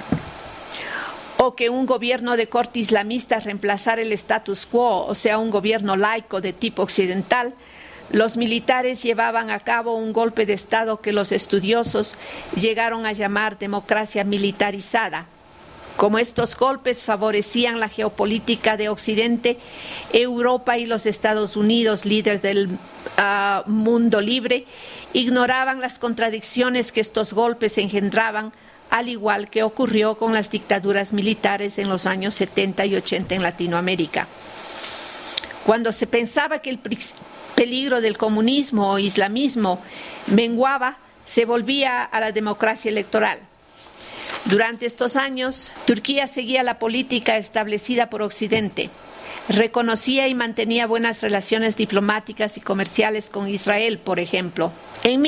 o que un gobierno de corte islamista reemplazara el status quo, o sea, un gobierno laico de tipo occidental, los militares llevaban a cabo un golpe de Estado que los estudiosos llegaron a llamar democracia militarizada. Como estos golpes favorecían la geopolítica de Occidente, Europa y los Estados Unidos, líder del mundo libre, ignoraban las contradicciones que estos golpes engendraban, al igual que ocurrió con las dictaduras militares en los años 70 y 80 en Latinoamérica. Cuando se pensaba que el peligro del comunismo o islamismo menguaba, se volvía a la democracia electoral. Durante estos años, Turquía seguía la política establecida por Occidente. Reconocía y mantenía buenas relaciones diplomáticas y comerciales con Israel, por ejemplo. En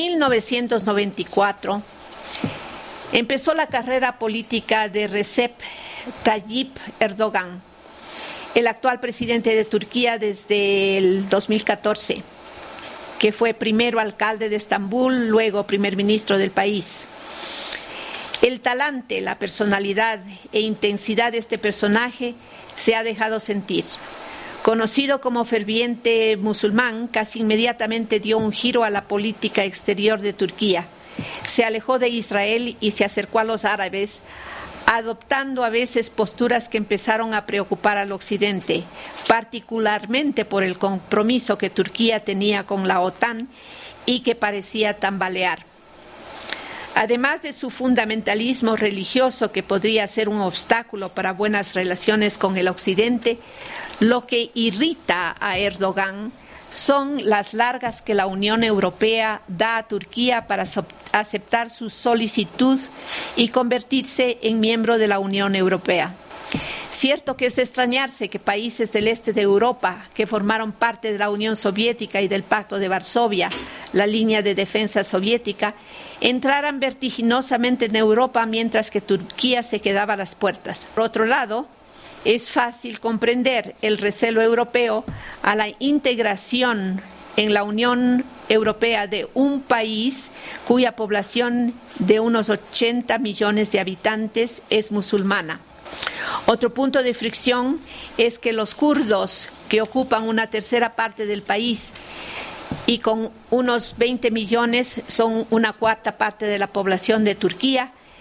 1994, empezó la carrera política de Recep Tayyip Erdogan, el actual presidente de Turquía desde el 2014, que fue primero alcalde de Estambul, luego primer ministro del país. El talante, la personalidad e intensidad de este personaje se ha dejado sentir. Conocido como ferviente musulmán, casi inmediatamente dio un giro a la política exterior de Turquía. Se alejó de Israel y se acercó a los árabes, adoptando a veces posturas que empezaron a preocupar al Occidente, particularmente por el compromiso que Turquía tenía con la OTAN y que parecía tambalear. Además de su fundamentalismo religioso, que podría ser un obstáculo para buenas relaciones con el Occidente, lo que irrita a Erdogan son las largas que la Unión Europea da a Turquía para aceptar su solicitud y convertirse en miembro de la Unión Europea. Cierto que es de extrañarse que países del este de Europa, que formaron parte de la Unión Soviética y del Pacto de Varsovia, la línea de defensa soviética, entraran vertiginosamente en Europa mientras que Turquía se quedaba a las puertas. Por otro lado, es fácil comprender el recelo europeo a la integración en la Unión Europea de un país cuya población de unos 80 millones de habitantes es musulmana. Otro punto de fricción es que los kurdos, que ocupan una tercera parte del país y con unos 20 millones son una cuarta parte de la población de Turquía,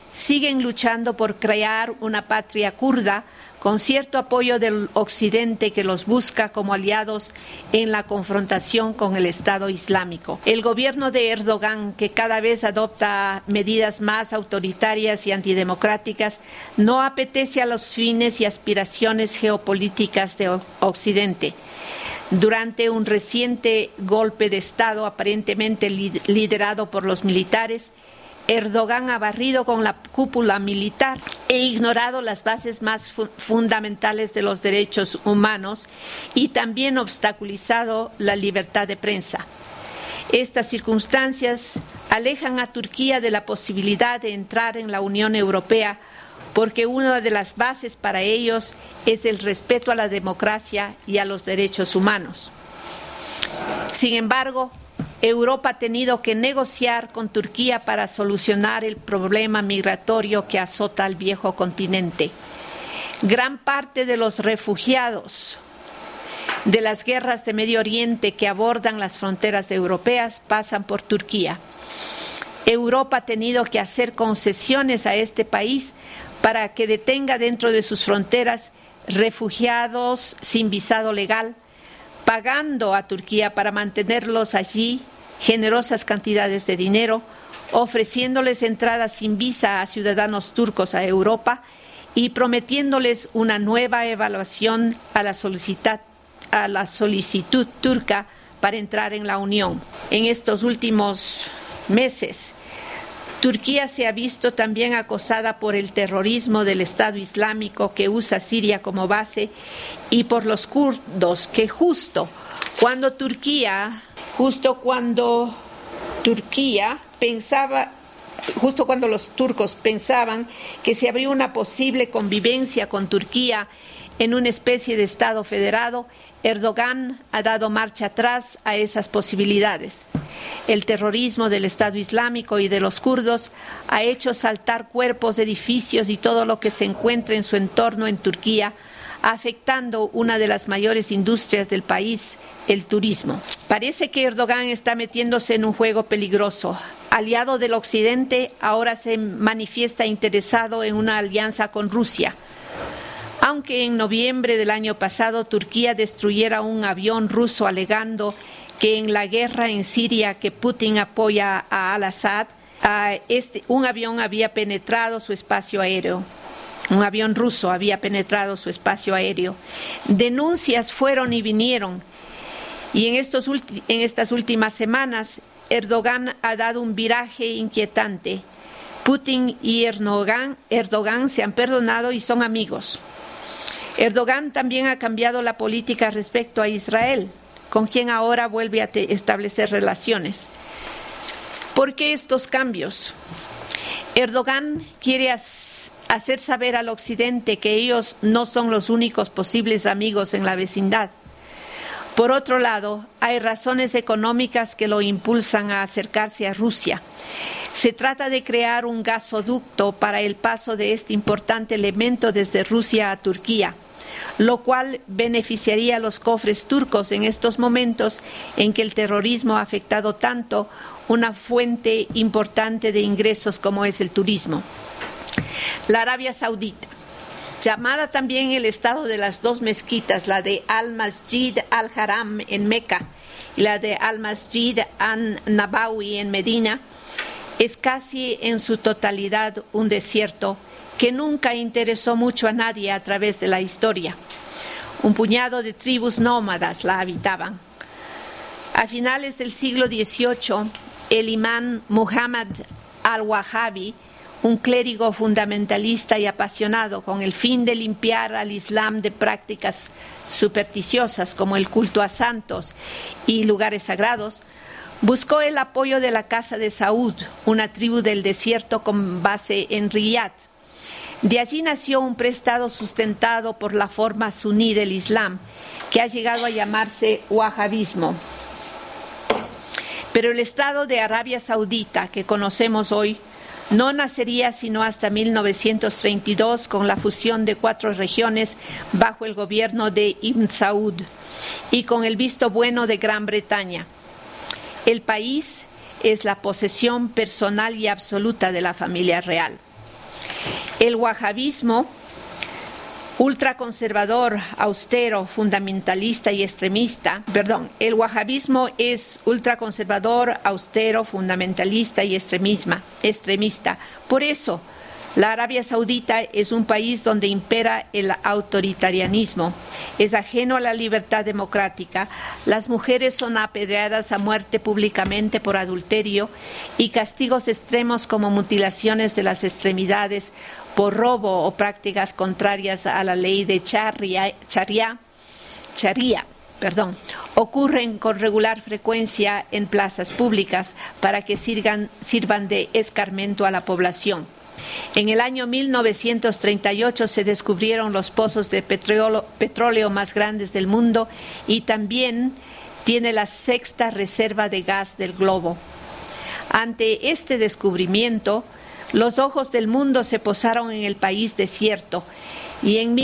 siguen luchando por crear una patria kurda con cierto apoyo del Occidente que los busca como aliados en la confrontación con el Estado Islámico. El gobierno de Erdogan, que cada vez adopta medidas más autoritarias y antidemocráticas, no apetece a los fines y aspiraciones geopolíticas de Occidente. Durante un reciente golpe de Estado aparentemente liderado por los militares, Erdogan ha barrido con la cúpula militar e ignorado las bases más fundamentales de los derechos humanos y también obstaculizado la libertad de prensa. Estas circunstancias alejan a Turquía de la posibilidad de entrar en la Unión Europea porque una de las bases para ellos es el respeto a la democracia y a los derechos humanos. Sin embargo, Europa ha tenido que negociar con Turquía para solucionar el problema migratorio que azota al viejo continente. Gran parte de los refugiados de las guerras de Medio Oriente que abordan las fronteras europeas pasan por Turquía. Europa ha tenido que hacer concesiones a este país para que detenga dentro de sus fronteras refugiados sin visado legal, pagando a Turquía para mantenerlos allí generosas cantidades de dinero, ofreciéndoles entradas sin visa a ciudadanos turcos a Europa y prometiéndoles una nueva evaluación a la solicitud turca para entrar en la Unión. En estos últimos meses, Turquía se ha visto también acosada por el terrorismo del Estado Islámico que usa Siria como base y por los kurdos que justo cuando los turcos pensaban que se abría una posible convivencia con Turquía en una especie de Estado federado, Erdogan ha dado marcha atrás a esas posibilidades. El terrorismo del Estado Islámico y de los kurdos ha hecho saltar cuerpos, edificios y todo lo que se encuentra en su entorno en Turquía, afectando una de las mayores industrias del país, el turismo. Parece que Erdogan está metiéndose en un juego peligroso. Aliado del Occidente, ahora se manifiesta interesado en una alianza con Rusia. Aunque en noviembre del año pasado Turquía destruyera un avión ruso alegando que en la guerra en Siria que Putin apoya a al-Assad, un avión había penetrado su espacio aéreo. Un avión ruso había penetrado su espacio aéreo. Denuncias fueron y vinieron. Y en estas últimas semanas, Erdogan ha dado un viraje inquietante. Putin y Erdogan se han perdonado y son amigos. Erdogan también ha cambiado la política respecto a Israel, con quien ahora vuelve a establecer relaciones. ¿Por qué estos cambios? Erdogan quiere hacer saber al Occidente que ellos no son los únicos posibles amigos en la vecindad. Por otro lado, hay razones económicas que lo impulsan a acercarse a Rusia. Se trata de crear un gasoducto para el paso de este importante elemento desde Rusia a Turquía, lo cual beneficiaría a los cofres turcos en estos momentos en que el terrorismo ha afectado tanto una fuente importante de ingresos como es el turismo. La Arabia Saudita, llamada también el estado de las dos mezquitas, la de Al-Masjid Al-Haram en Meca y la de Al-Masjid An-Nabawi en Medina, es casi en su totalidad un desierto que nunca interesó mucho a nadie a través de la historia. Un puñado de tribus nómadas la habitaban. A finales del siglo XVIII, el imán Muhammad al-Wahhabi, un clérigo fundamentalista y apasionado con el fin de limpiar al Islam de prácticas supersticiosas como el culto a santos y lugares sagrados, buscó el apoyo de la Casa de Saud, una tribu del desierto con base en Riyadh. De allí nació un preestado sustentado por la forma suní del Islam, que ha llegado a llamarse wahhabismo. Pero el Estado de Arabia Saudita que conocemos hoy no nacería sino hasta 1932 con la fusión de 4 regiones bajo el gobierno de Ibn Saud y con el visto bueno de Gran Bretaña. El país es la posesión personal y absoluta de la familia real. El wahabismo, ultraconservador, austero, fundamentalista y extremista. El wahabismo es ultraconservador, austero, fundamentalista y extremista. Por eso, la Arabia Saudita es un país donde impera el autoritarianismo, es ajeno a la libertad democrática, las mujeres son apedreadas a muerte públicamente por adulterio y castigos extremos como mutilaciones de las extremidades por robo o prácticas contrarias a la ley de Sharia, ocurren con regular frecuencia en plazas públicas para que sirvan de escarmiento a la población. En el año 1938 se descubrieron los pozos de petróleo más grandes del mundo y también tiene la 6ª reserva de gas del globo. Ante este descubrimiento, los ojos del mundo se posaron en el país desierto y en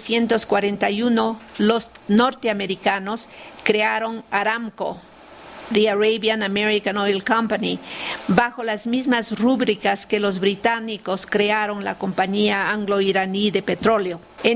1941 los norteamericanos crearon Aramco, The Arabian American Oil Company, bajo las mismas rúbricas que los británicos crearon la compañía anglo-iraní de petróleo. En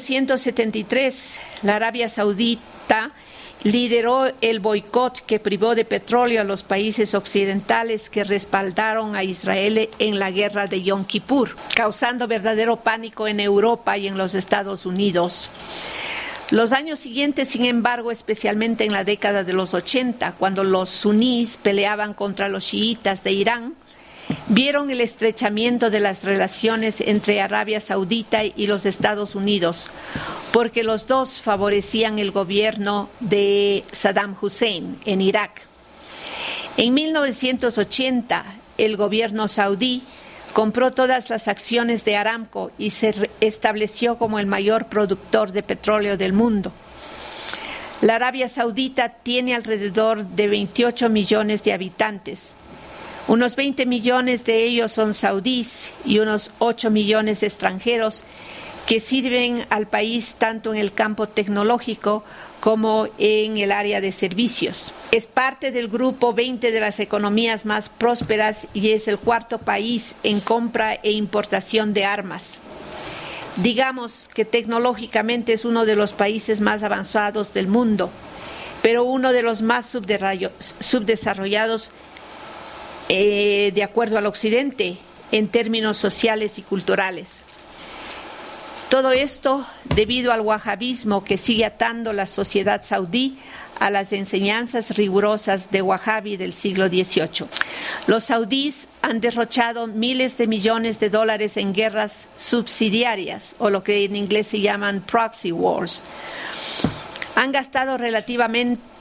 1973, la Arabia Saudita lideró el boicot que privó de petróleo a los países occidentales que respaldaron a Israel en la guerra de Yom Kippur, causando verdadero pánico en Europa y en los Estados Unidos. Los años siguientes, sin embargo, especialmente en la década de los 80, cuando los suníes peleaban contra los chiitas de Irán, vieron el estrechamiento de las relaciones entre Arabia Saudita y los Estados Unidos, porque los dos favorecían el gobierno de Saddam Hussein en Irak. En 1980, el gobierno saudí compró todas las acciones de Aramco y se estableció como el mayor productor de petróleo del mundo. La Arabia Saudita tiene alrededor de 28 millones de habitantes. Unos 20 millones de ellos son saudíes y unos 8 millones de extranjeros que sirven al país tanto en el campo tecnológico como en el área de servicios. Es parte del grupo 20 de las economías más prósperas y es el 4º país en compra e importación de armas. Digamos que tecnológicamente es uno de los países más avanzados del mundo, pero uno de los más subdesarrollados de acuerdo al Occidente en términos sociales y culturales. Todo esto debido al wahabismo que sigue atando la sociedad saudí a las enseñanzas rigurosas de Wahhabi del siglo XVIII. Los saudíes han derrochado miles de millones de dólares en guerras subsidiarias, o lo que en inglés se llaman proxy wars. Han gastado relativa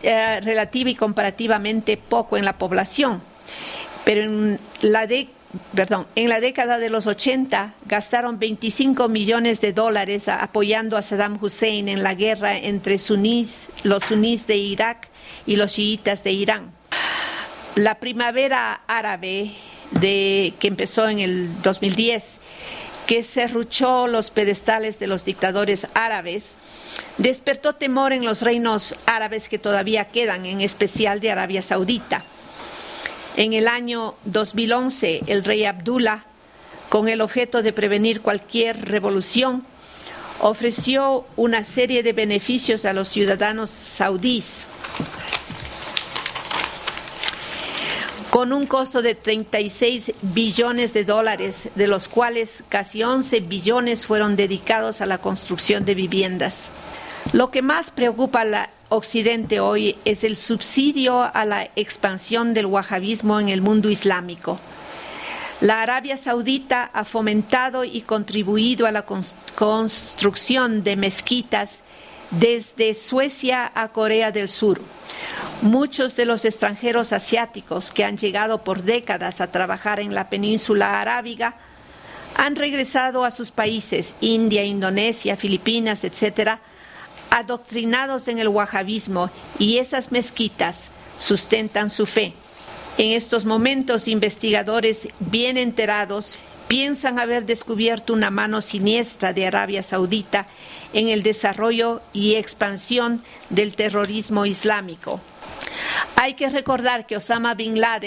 y comparativamente poco en la población, pero en la década de los 80 gastaron 25 millones de dólares apoyando a Saddam Hussein en la guerra entre los sunís de Irak y los chiitas de Irán. La primavera árabe que empezó en el 2010, que serruchó los pedestales de los dictadores árabes, despertó temor en los reinos árabes que todavía quedan, en especial de Arabia Saudita. En el año 2011, el rey Abdullah, con el objeto de prevenir cualquier revolución, ofreció una serie de beneficios a los ciudadanos saudíes, con un costo de 36 billones de dólares, de los cuales casi 11 billones fueron dedicados a la construcción de viviendas. Lo que más preocupa a Occidente hoy es el subsidio a la expansión del wahabismo en el mundo islámico. La Arabia Saudita ha fomentado y contribuido a la construcción de mezquitas desde Suecia a Corea del Sur. Muchos de los extranjeros asiáticos que han llegado por décadas a trabajar en la península arábiga han regresado a sus países, India, Indonesia, Filipinas, etc., adoctrinados en el wahabismo, y esas mezquitas sustentan su fe. En estos momentos, investigadores bien enterados piensan haber descubierto una mano siniestra de Arabia Saudita en el desarrollo y expansión del terrorismo islámico. Hay que recordar que Osama Bin Laden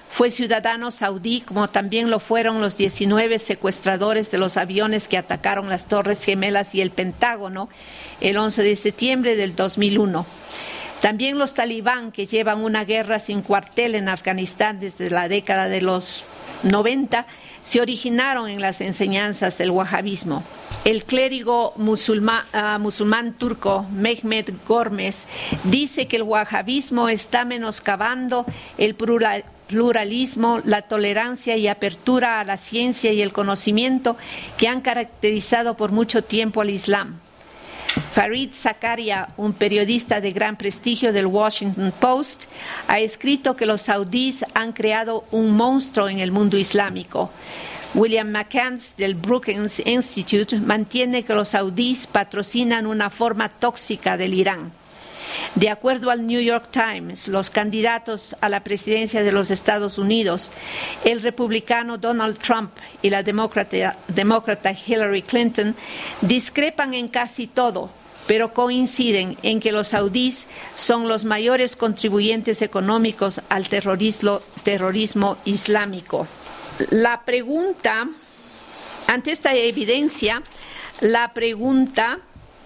Fue ciudadano saudí, como también lo fueron los 19 secuestradores de los aviones que atacaron las Torres Gemelas y el Pentágono el 11 de septiembre del 2001. También los talibán, que llevan una guerra sin cuartel en Afganistán desde la década de los 90, se originaron en las enseñanzas del wahabismo. El clérigo musulmán turco Mehmet Gormez dice que el wahabismo está menoscabando el pluralismo, la tolerancia y apertura a la ciencia y el conocimiento que han caracterizado por mucho tiempo al Islam. Farid Zakaria, un periodista de gran prestigio del Washington Post, ha escrito que los saudíes han creado un monstruo en el mundo islámico. William McCants del Brookings Institute mantiene que los saudíes patrocinan una forma tóxica del Irán. De acuerdo al New York Times, los candidatos a la presidencia de los Estados Unidos, el republicano Donald Trump y la demócrata Hillary Clinton, discrepan en casi todo, pero coinciden en que los saudíes son los mayores contribuyentes económicos al terrorismo islámico. La pregunta, ante esta evidencia, la pregunta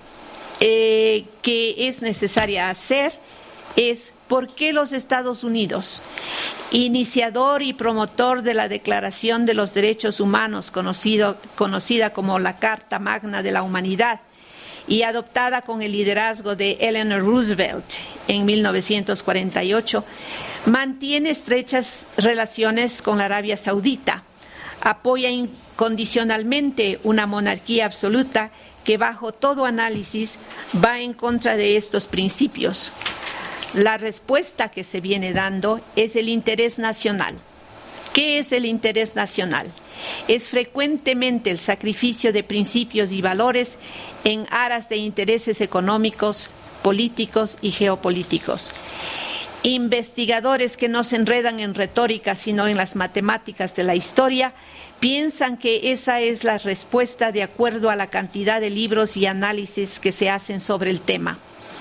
que es necesaria hacer es ¿por qué los Estados Unidos, iniciador y promotor de la Declaración de los Derechos Humanos, conocida como la Carta Magna de la Humanidad y adoptada con el liderazgo de Eleanor Roosevelt en 1948, mantiene estrechas relaciones con la Arabia Saudita, apoya incondicionalmente una monarquía absoluta que bajo todo análisis va en contra de estos principios? La respuesta que se viene dando es el interés nacional. ¿Qué es el interés nacional? Es frecuentemente el sacrificio de principios y valores en aras de intereses económicos, políticos y geopolíticos. Investigadores que no se enredan en retórica sino en las matemáticas de la historia piensan que esa es la respuesta de acuerdo a la cantidad de libros y análisis que se hacen sobre el tema.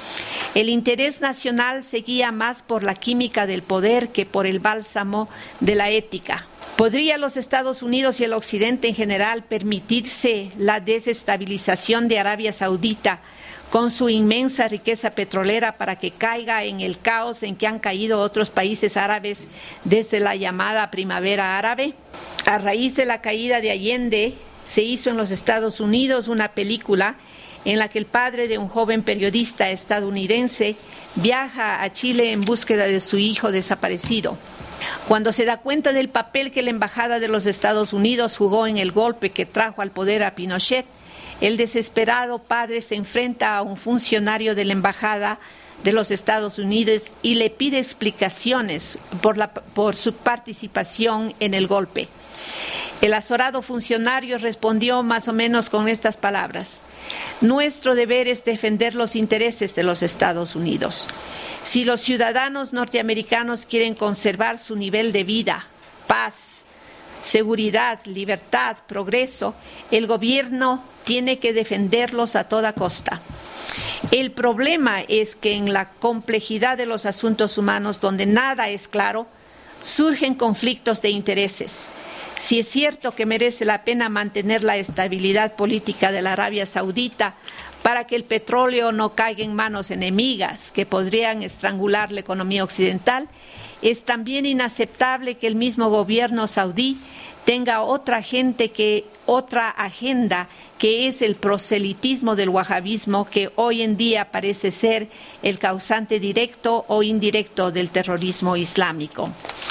El interés nacional se guía más por la química del poder que por el bálsamo de la ética. ¿Podría los Estados Unidos y el Occidente en general permitirse la desestabilización de Arabia Saudita con su inmensa riqueza petrolera para que caiga en el caos en que han caído otros países árabes desde la llamada Primavera Árabe? A raíz de la caída de Allende, se hizo en los Estados Unidos una película en la que el padre de un joven periodista estadounidense viaja a Chile en búsqueda de su hijo desaparecido. Cuando se da cuenta del papel que la Embajada de los Estados Unidos jugó en el golpe que trajo al poder a Pinochet, el desesperado padre se enfrenta a un funcionario de la Embajada de los Estados Unidos y le pide explicaciones por su participación en el golpe. El azorado funcionario respondió más o menos con estas palabras: nuestro deber es defender los intereses de los Estados Unidos. Si los ciudadanos norteamericanos quieren conservar su nivel de vida, paz, seguridad, libertad, progreso, el gobierno tiene que defenderlos a toda costa. El problema es que en la complejidad de los asuntos humanos, donde nada es claro, surgen conflictos de intereses. Si es cierto que merece la pena mantener la estabilidad política de la Arabia Saudita para que el petróleo no caiga en manos enemigas que podrían estrangular la economía occidental, es también inaceptable que el mismo gobierno saudí tenga otra agenda que es el proselitismo del wahabismo, que hoy en día parece ser el causante directo o indirecto del terrorismo islámico.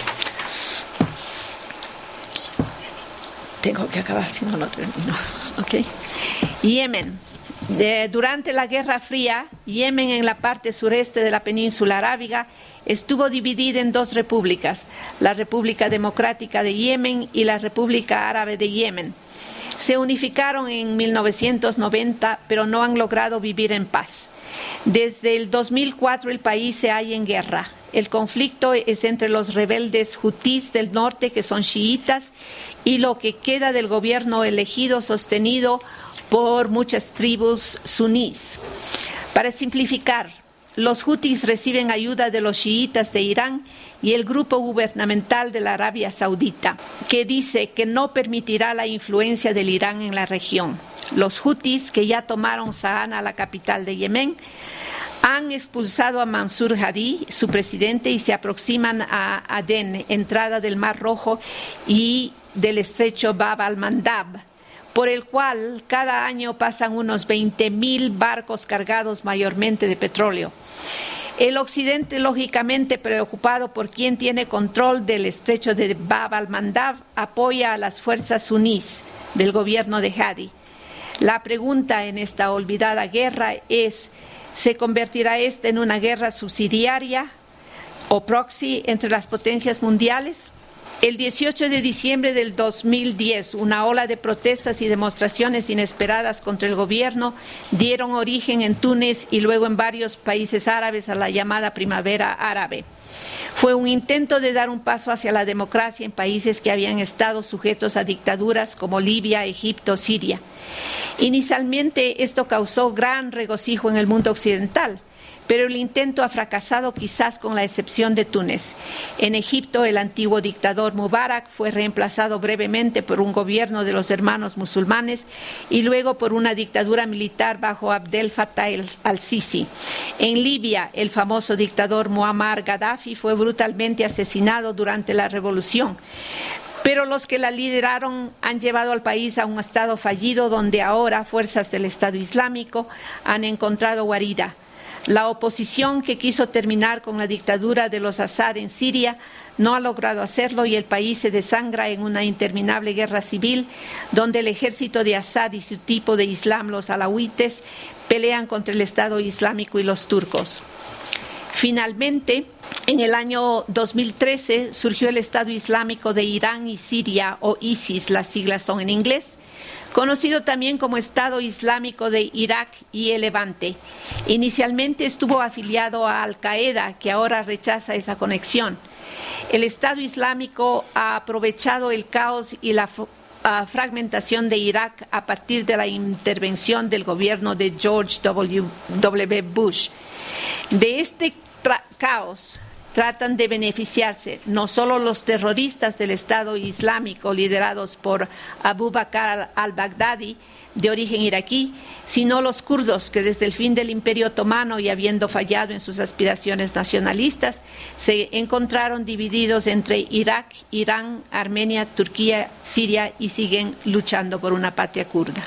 Tengo que acabar, si no, no termino. Okay. Yemen. Durante la Guerra Fría, Yemen, en la parte sureste de la península arábiga, estuvo dividida en dos repúblicas, la República Democrática de Yemen y la República Árabe de Yemen. Se unificaron en 1990, pero no han logrado vivir en paz. Desde el 2004 el país se halla en guerra. El conflicto es entre los rebeldes hutíes del norte, que son chiitas, y lo que queda del gobierno elegido sostenido por muchas tribus sunís. Para simplificar, los hutis reciben ayuda de los chiitas de Irán y el grupo gubernamental de la Arabia Saudita, que dice que no permitirá la influencia del Irán en la región. Los hutis, que ya tomaron Sana'a, la capital de Yemen, han expulsado a Mansur Hadi, su presidente, y se aproximan a Adén, entrada del Mar Rojo y del estrecho Bab al-Mandab, por el cual cada año pasan unos 20.000 barcos cargados mayormente de petróleo. El Occidente, lógicamente preocupado por quién tiene control del estrecho de Bab al-Mandab, apoya a las fuerzas sunís del gobierno de Hadi. La pregunta en esta olvidada guerra es: ¿se convertirá esta en una guerra subsidiaria o proxy entre las potencias mundiales? El 18 de diciembre del 2010, una ola de protestas y demostraciones inesperadas contra el gobierno dieron origen en Túnez y luego en varios países árabes a la llamada Primavera Árabe. Fue un intento de dar un paso hacia la democracia en países que habían estado sujetos a dictaduras como Libia, Egipto, Siria. Inicialmente esto causó gran regocijo en el mundo occidental, pero el intento ha fracasado, quizás con la excepción de Túnez. En Egipto, el antiguo dictador Mubarak fue reemplazado brevemente por un gobierno de los hermanos musulmanes y luego por una dictadura militar bajo Abdel Fattah al-Sisi. En Libia, el famoso dictador Muammar Gaddafi fue brutalmente asesinado durante la revolución. Pero los que la lideraron han llevado al país a un estado fallido donde ahora fuerzas del Estado Islámico han encontrado guarida. La oposición, que quiso terminar con la dictadura de los Assad en Siria, no ha logrado hacerlo y el país se desangra en una interminable guerra civil donde el ejército de Assad y su tipo de Islam, los alawites, pelean contra el Estado Islámico y los turcos. Finalmente, en el año 2013 surgió el Estado Islámico de Irán y Siria, o ISIS, las siglas son en inglés, conocido también como Estado Islámico de Irak y el Levante. Inicialmente estuvo afiliado a Al-Qaeda, que ahora rechaza esa conexión. El Estado Islámico ha aprovechado el caos y la fragmentación de Irak a partir de la intervención del gobierno de George W. Bush. De este caos tratan de beneficiarse no solo los terroristas del Estado Islámico liderados por Abu Bakr al-Baghdadi, de origen iraquí, sino los kurdos que desde el fin del Imperio Otomano y habiendo fallado en sus aspiraciones nacionalistas, se encontraron divididos entre Irak, Irán, Armenia, Turquía, Siria y siguen luchando por una patria kurda.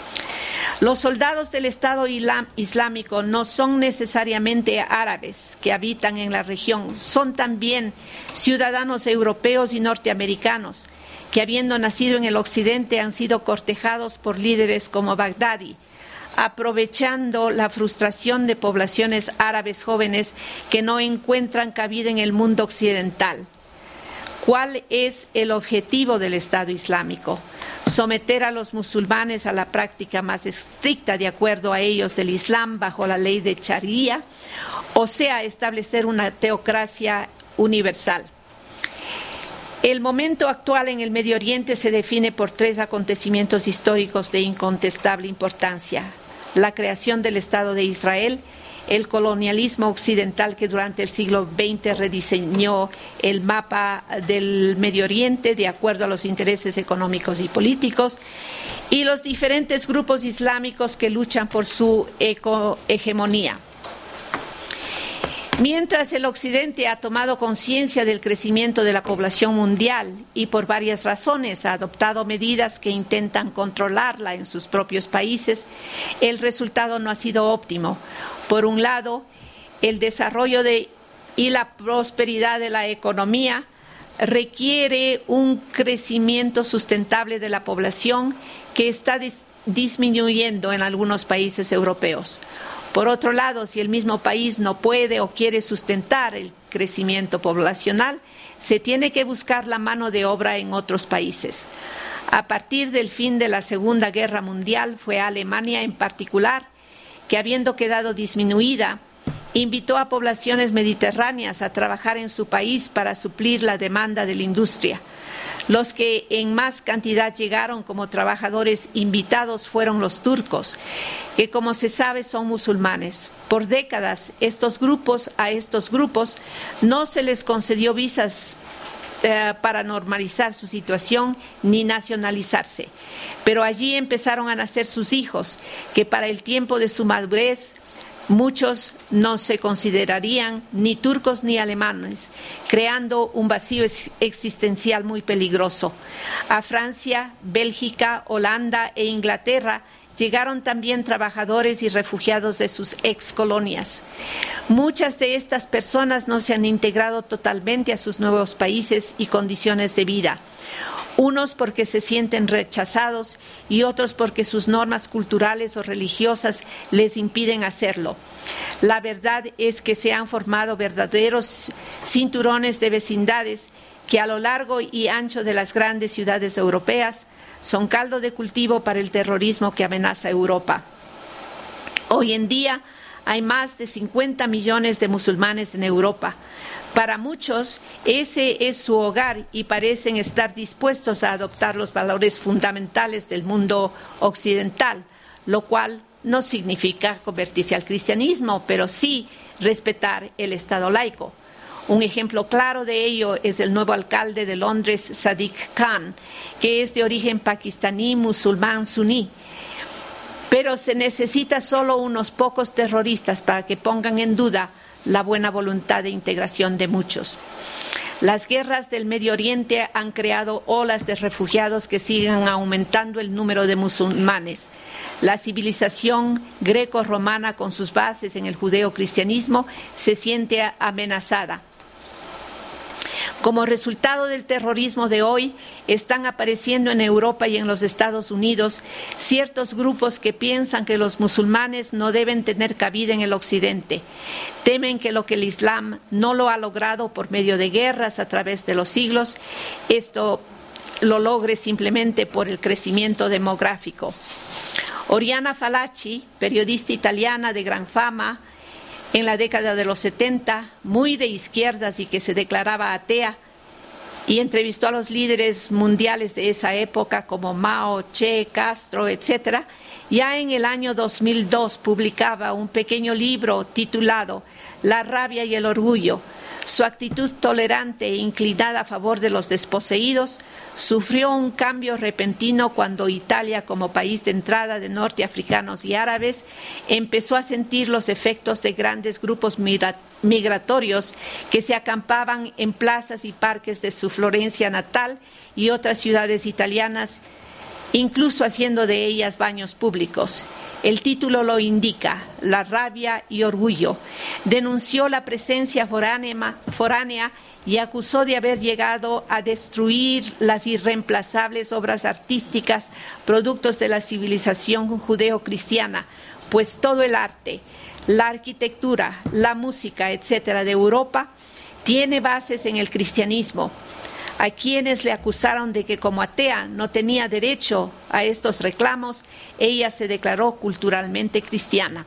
Los soldados del Estado Islámico no son necesariamente árabes que habitan en la región, son también ciudadanos europeos y norteamericanos que, habiendo nacido en el occidente, han sido cortejados por líderes como Baghdadi, aprovechando la frustración de poblaciones árabes jóvenes que no encuentran cabida en el mundo occidental. ¿Cuál es el objetivo del Estado Islámico? Someter a los musulmanes a la práctica más estricta de acuerdo a ellos del Islam bajo la ley de Sharia, o sea, establecer una teocracia universal. El momento actual en el Medio Oriente se define por tres acontecimientos históricos de incontestable importancia: la creación del Estado de Israel, el colonialismo occidental que durante el siglo XX rediseñó el mapa del Medio Oriente de acuerdo a los intereses económicos y políticos, y los diferentes grupos islámicos que luchan por su hegemonía. Mientras el Occidente ha tomado conciencia del crecimiento de la población mundial y por varias razones ha adoptado medidas que intentan controlarla en sus propios países, el resultado no ha sido óptimo. Por un lado, el desarrollo y la prosperidad de la economía requiere un crecimiento sustentable de la población que está disminuyendo en algunos países europeos. Por otro lado, si el mismo país no puede o quiere sustentar el crecimiento poblacional, se tiene que buscar la mano de obra en otros países. A partir del fin de la Segunda Guerra Mundial, fue Alemania en particular que, habiendo quedado disminuida, invitó a poblaciones mediterráneas a trabajar en su país para suplir la demanda de la industria. Los que en más cantidad llegaron como trabajadores invitados fueron los turcos, que como se sabe son musulmanes. Por décadas a estos grupos no se les concedió visas para normalizar su situación ni nacionalizarse. Pero allí empezaron a nacer sus hijos, que para el tiempo de su madurez muchos no se considerarían ni turcos ni alemanes, creando un vacío existencial muy peligroso. A Francia, Bélgica, Holanda e Inglaterra llegaron también trabajadores y refugiados de sus excolonias. Muchas de estas personas no se han integrado totalmente a sus nuevos países y condiciones de vida. Unos porque se sienten rechazados y otros porque sus normas culturales o religiosas les impiden hacerlo. La verdad es que se han formado verdaderos cinturones de vecindades que a lo largo y ancho de las grandes ciudades europeas son caldo de cultivo para el terrorismo que amenaza a Europa. Hoy en día hay más de 50 millones de musulmanes en Europa. Para muchos, ese es su hogar y parecen estar dispuestos a adoptar los valores fundamentales del mundo occidental, lo cual no significa convertirse al cristianismo, pero sí respetar el Estado laico. Un ejemplo claro de ello es el nuevo alcalde de Londres, Sadiq Khan, que es de origen pakistaní, musulmán suní. Pero se necesita solo unos pocos terroristas para que pongan en duda la buena voluntad de integración de muchos. Las guerras del Medio Oriente han creado olas de refugiados que siguen aumentando el número de musulmanes. La civilización greco-romana, con sus bases en el judeo-cristianismo, se siente amenazada. Como resultado del terrorismo de hoy, están apareciendo en Europa y en los Estados Unidos ciertos grupos que piensan que los musulmanes no deben tener cabida en el Occidente. Temen que lo que el Islam no lo ha logrado por medio de guerras a través de los siglos, esto lo logre simplemente por el crecimiento demográfico. Oriana Fallaci, periodista italiana de gran fama, en la década de los 70, muy de izquierdas y que se declaraba atea, y entrevistó a los líderes mundiales de esa época como Mao, Che, Castro, etc. Ya en el año 2002 publicaba un pequeño libro titulado La rabia y el orgullo. Su actitud tolerante e inclinada a favor de los desposeídos sufrió un cambio repentino cuando Italia, como país de entrada de norteafricanos y árabes, empezó a sentir los efectos de grandes grupos migratorios que se acampaban en plazas y parques de su Florencia natal y otras ciudades italianas, incluso haciendo de ellas baños públicos. El título lo indica, La rabia y orgullo. Denunció la presencia foránea y acusó de haber llegado a destruir las irreemplazables obras artísticas, productos de la civilización judeo-cristiana, pues todo el arte, la arquitectura, la música, etcétera, de Europa tiene bases en el cristianismo. A quienes le acusaron de que como atea no tenía derecho a estos reclamos, ella se declaró culturalmente cristiana.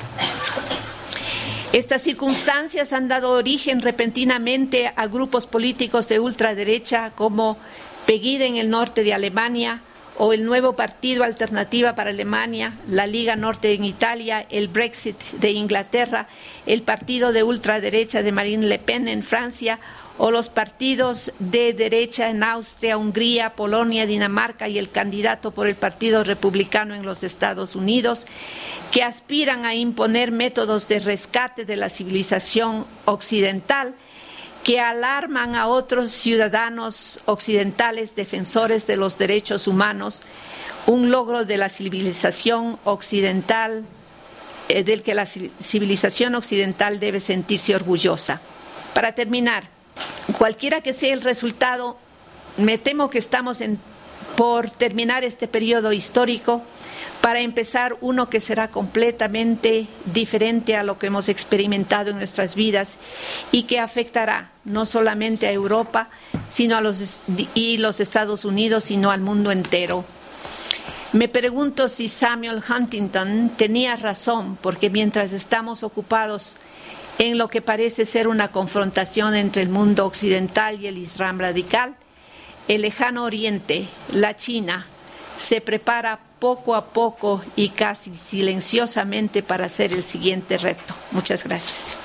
Estas circunstancias han dado origen repentinamente a grupos políticos de ultraderecha como Pegida en el norte de Alemania o el nuevo Partido Alternativa para Alemania, la Liga Norte en Italia, el Brexit de Inglaterra, el partido de ultraderecha de Marine Le Pen en Francia, o los partidos de derecha en Austria, Hungría, Polonia, Dinamarca y el candidato por el Partido Republicano en los Estados Unidos, que aspiran a imponer métodos de rescate de la civilización occidental, que alarman a otros ciudadanos occidentales defensores de los derechos humanos, un logro de la civilización occidental, del que la civilización occidental debe sentirse orgullosa. Para terminar, cualquiera que sea el resultado, me temo que estamos por terminar este periodo histórico para empezar uno que será completamente diferente a lo que hemos experimentado en nuestras vidas y que afectará no solamente a Europa y los Estados Unidos, sino al mundo entero. Me pregunto si Samuel Huntington tenía razón, porque mientras estamos ocupados en lo que parece ser una confrontación entre el mundo occidental y el Islam radical, El lejano oriente, la China, se prepara poco a poco y casi silenciosamente para hacer el siguiente reto. Muchas gracias.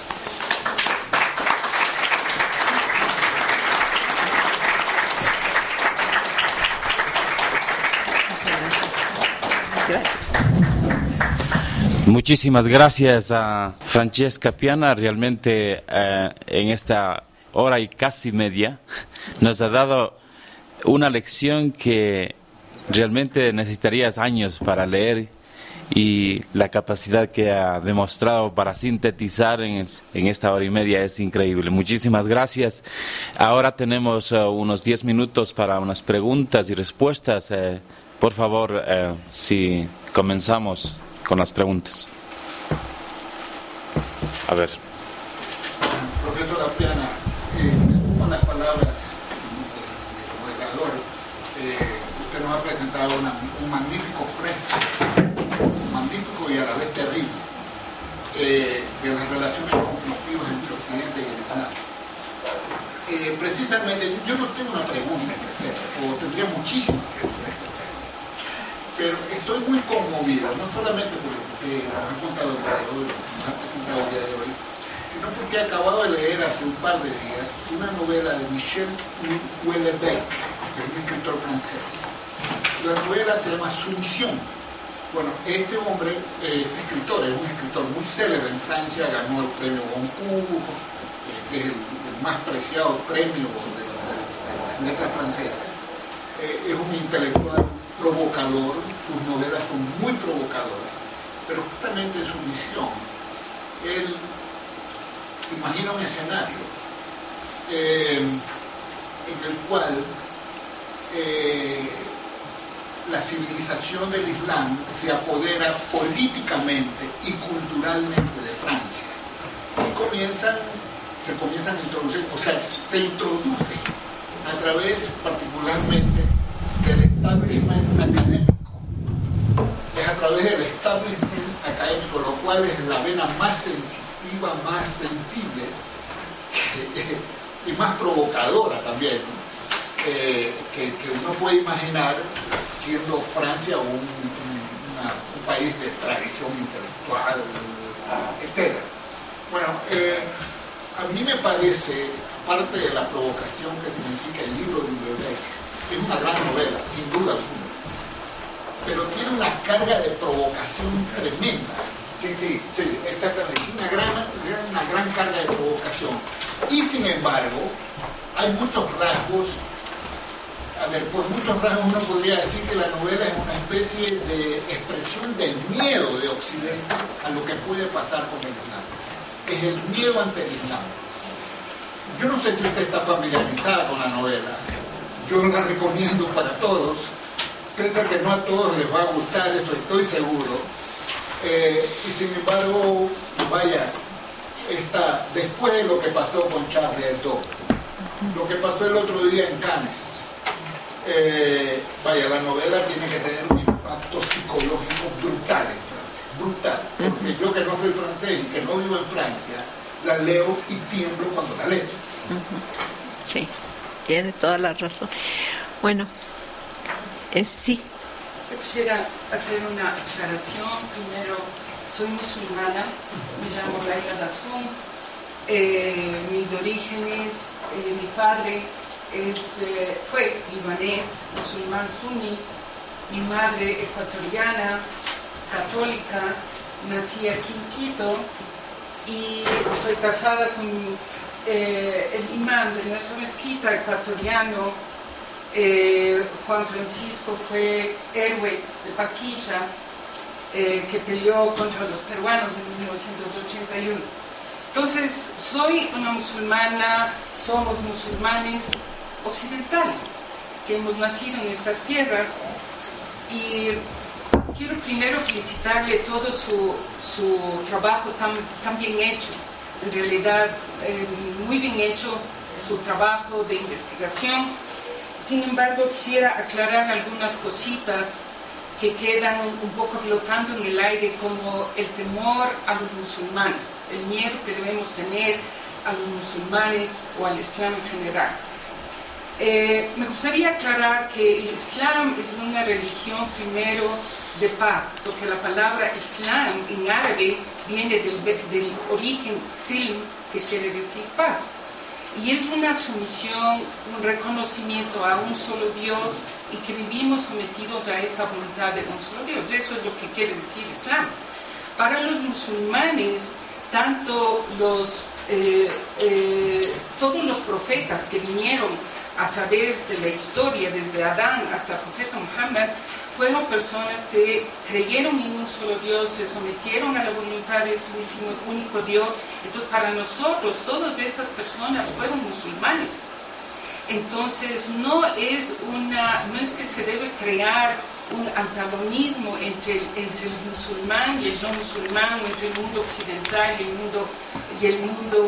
Gracias. Muchísimas gracias a Francesca Piana. Realmente en esta hora y casi media nos ha dado una lección que realmente necesitarías años para leer, y la capacidad que ha demostrado para sintetizar en esta hora y media es increíble. Muchísimas gracias. Ahora tenemos unos 10 minutos para unas preguntas y respuestas. Por favor, si comenzamos con las preguntas. A ver. Profesora Piana, con las palabras del moderador, usted nos ha presentado un magnífico fresco, magnífico y a la vez terrible, de las relaciones conflictivas entre Occidente y el Islam. Precisamente, yo no tengo una pregunta que hacer, o tendría muchísimas preguntas que hacer, pero estoy muy conmovido, no solamente por lo que nos ha contado el día de hoy, nos ha presentado el día de hoy, sino porque he acabado de leer hace un par de días una novela de Michel Houellebecq, que es un escritor francés. La novela se llama Sumisión. Bueno, este hombre, escritor, es un escritor muy célebre en Francia, ganó el premio Goncourt, que es el más preciado premio de las letras francesas. Es un intelectual provocador, sus novelas son muy provocadoras, pero justamente su visión, él imagina un escenario en el cual la civilización del Islam se apodera políticamente y culturalmente de Francia y se comienzan a introducir, o sea, se introduce a través particularmente del establishment académico. Es a través del establishment académico, lo cual es la vena más sensitiva, más sensible y más provocadora también, ¿no? Que uno puede imaginar, siendo Francia un país de tradición intelectual, etc. Bueno, a mí me parece, aparte de la provocación que significa el libro de Houellebecq, es una gran novela, sin duda alguna, pero tiene una carga de provocación tremenda. Sí, exactamente, una gran carga de provocación. Y sin embargo, hay muchos rasgos. A ver, por muchos rasgos uno podría decir que la novela es una especie de expresión del miedo de Occidente a lo que puede pasar con el Islam. Es el miedo ante el Islam. Yo no sé si usted está familiarizada con la novela. Yo la recomiendo para todos. Piensa que no a todos les va a gustar, eso estoy seguro. Y sin embargo, vaya, después de lo que pasó con Charlie Hebdo, lo que pasó el otro día en Cannes, vaya, la novela tiene que tener un impacto psicológico brutal en Francia, brutal, porque yo que no soy francés y que no vivo en Francia, la leo y tiemblo cuando la leo. Sí, tiene toda la razón. Bueno, sí. Yo quisiera hacer una aclaración. Primero, soy musulmana, me llamo Laila Lazum. Mis orígenes, mi padre fue libanés, musulmán suní, mi madre ecuatoriana, católica, nací aquí en Quito y soy casada con el imán de nuestra mezquita ecuatoriano. Juan Francisco fue héroe de Paquilla, que peleó contra los peruanos en 1981. Entonces, soy una musulmana, somos musulmanes occidentales, que hemos nacido en estas tierras, y quiero primero felicitarle todo su trabajo tan bien hecho, en realidad muy bien hecho su trabajo de investigación. Sin embargo, quisiera aclarar algunas cositas que quedan un poco flotando en el aire, como el temor a los musulmanes, el miedo que debemos tener a los musulmanes o al Islam en general. Me gustaría aclarar que el Islam es una religión primero de paz, porque la palabra Islam en árabe viene del origen silm, que quiere decir paz. Y es una sumisión, un reconocimiento a un solo Dios y que vivimos sometidos a esa voluntad de un solo Dios. Eso es lo que quiere decir Islam. Para los musulmanes, tanto todos los profetas que vinieron a través de la historia, desde Adán hasta el profeta Muhammad, fueron personas que creyeron en un solo Dios, se sometieron a la voluntad de su único Dios. Entonces, para nosotros, todas esas personas fueron musulmanes. Entonces, no es que se debe crear un antagonismo entre el musulmán y el no musulmán, entre el mundo occidental y el mundo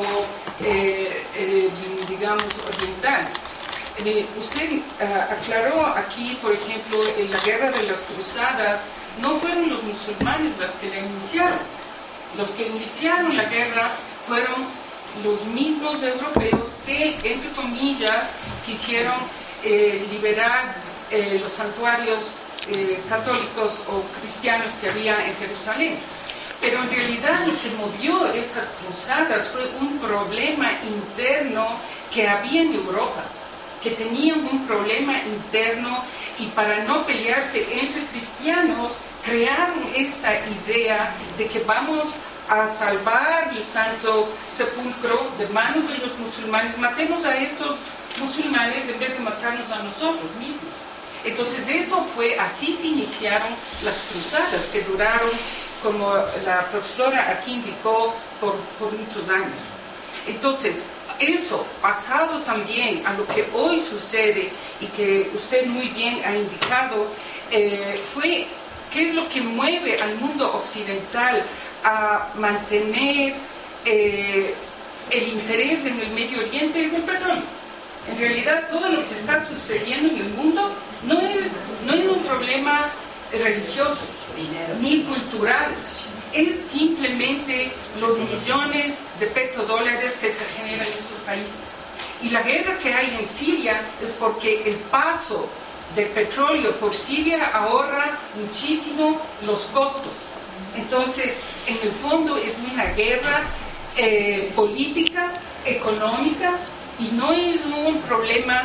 digamos, oriental. Usted aclaró aquí, por ejemplo, en la guerra de las cruzadas, no fueron los musulmanes los que la iniciaron. Los que iniciaron la guerra fueron los mismos europeos que, entre comillas, quisieron liberar los santuarios católicos o cristianos que había en Jerusalén. Pero en realidad lo que movió esas cruzadas fue un problema interno que había en Europa, que tenían un problema interno, y para no pelearse entre cristianos crearon esta idea de que vamos a salvar el Santo Sepulcro de manos de los musulmanes, matemos a estos musulmanes en vez de matarnos a nosotros mismos. Entonces así se iniciaron las cruzadas, que duraron, como la profesora aquí indicó, por muchos años. Entonces, eso, pasado también a lo que hoy sucede y que usted muy bien ha indicado, fue qué es lo que mueve al mundo occidental a mantener el interés en el Medio Oriente, es el petróleo. En realidad, todo lo que está sucediendo en el mundo no es un problema religioso ni cultural, es simplemente los millones de petrodólares que se generan en su país. Y la guerra que hay en Siria es porque el paso del petróleo por Siria ahorra muchísimo los costos. Entonces, en el fondo es una guerra política, económica, y no es un problema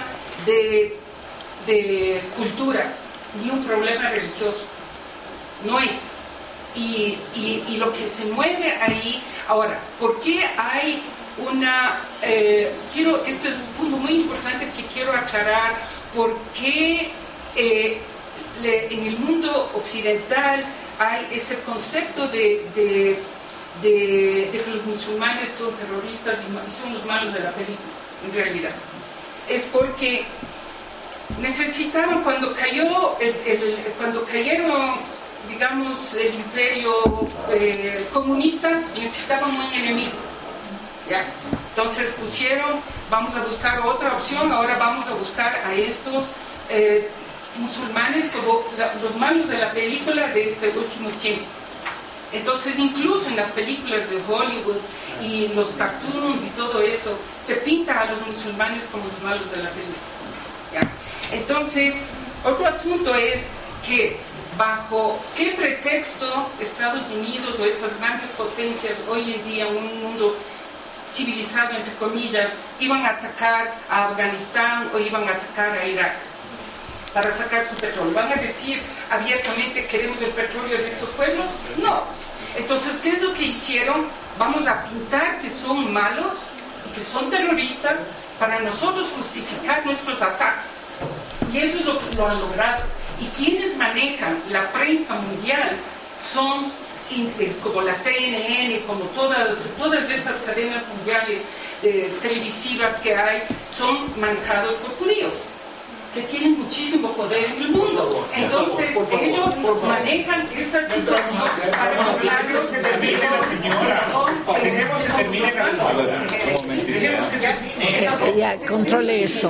de cultura ni un problema religioso. No es. Y lo que se mueve ahí, ahora, ¿por qué hay este es un punto muy importante que quiero aclarar, por qué en el mundo occidental hay ese concepto de que los musulmanes son terroristas y son los malos de la película, en realidad? Es porque necesitaban, cuando cayeron, digamos, el imperio comunista, necesitaban un enemigo, ¿ya? Entonces vamos a buscar otra opción, ahora vamos a buscar a estos musulmanes como los malos de la película de este último tiempo. Entonces, incluso en las películas de Hollywood y los cartoons y todo eso, se pinta a los musulmanes como los malos de la película, ¿ya? Entonces, otro asunto es que bajo qué pretexto Estados Unidos o estas grandes potencias hoy en día, en un mundo civilizado, entre comillas, iban a atacar a Afganistán o iban a atacar a Irak para sacar su petróleo. ¿Van a decir abiertamente queremos el petróleo de estos pueblos? No. Entonces, ¿qué es lo que hicieron? Vamos a pintar que son malos y que son terroristas para nosotros justificar nuestros ataques. Y eso es lo que lo han logrado. Y quienes manejan la prensa mundial son como la CNN, como todas estas cadenas mundiales televisivas que hay, son manejados por judíos, que tienen muchísimo poder en el mundo. Entonces, ellos manejan esta situación para lograr los que son... Ya, controle eso.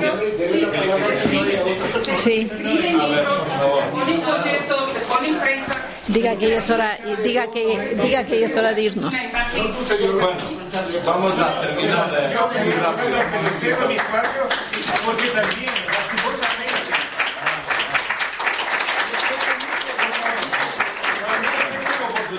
Se escriben libros, se ponen folletos, se ponen prensa. Diga que ya es hora de irnos. Bueno, vamos a terminar de... Cierro mi espacio porque también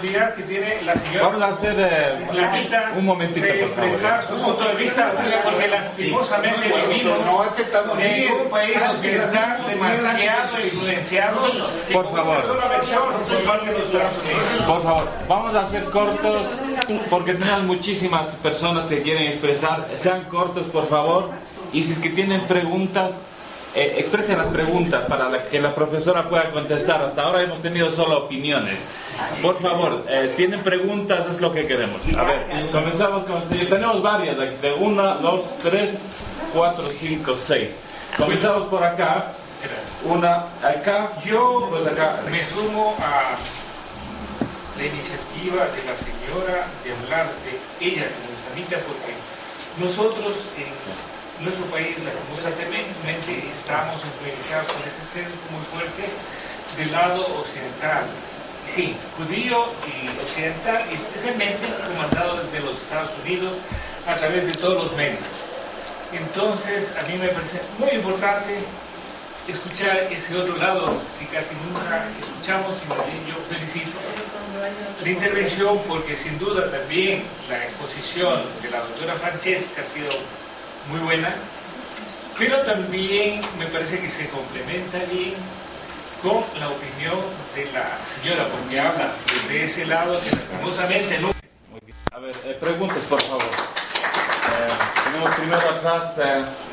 posibilidad que tiene la señora Vamos a hacer islamita un momentito, de por favor. expresar su punto de vista, porque lastimosamente vivimos en un país occidental demasiado influenciado Por favor. una sola versión por parte de los Estados Unidos. Por favor, vamos a hacer cortos porque tenemos muchísimas personas que quieren expresar. Sean cortos, por favor. Y si es que tienen preguntas, expresen las preguntas para que la profesora pueda contestar. Hasta ahora hemos tenido solo opiniones. Por favor, tienen preguntas, es lo que queremos. A ver, comenzamos con el señor. Tenemos varias aquí, de 1, 2, 3, 4, 5, 6. Comenzamos por acá. Una acá. Yo pues acá. me sumo a la iniciativa de la señora de hablar de ella como islamita, porque nosotros en nuestro país lastimosamente estamos influenciados por ese sesgo muy fuerte del lado occidental. Sí, judío y occidental, y especialmente comandado desde los Estados Unidos a través de todos los medios. Entonces, a mí me parece muy importante escuchar ese otro lado que casi nunca escuchamos, y también yo felicito la intervención, porque sin duda también la exposición de la doctora Francesca ha sido muy buena, pero también me parece que se complementa bien con la opinión de la señora, porque habla de ese lado que lastimosamente no. A ver, preguntas, por favor. Tenemos primero atrás.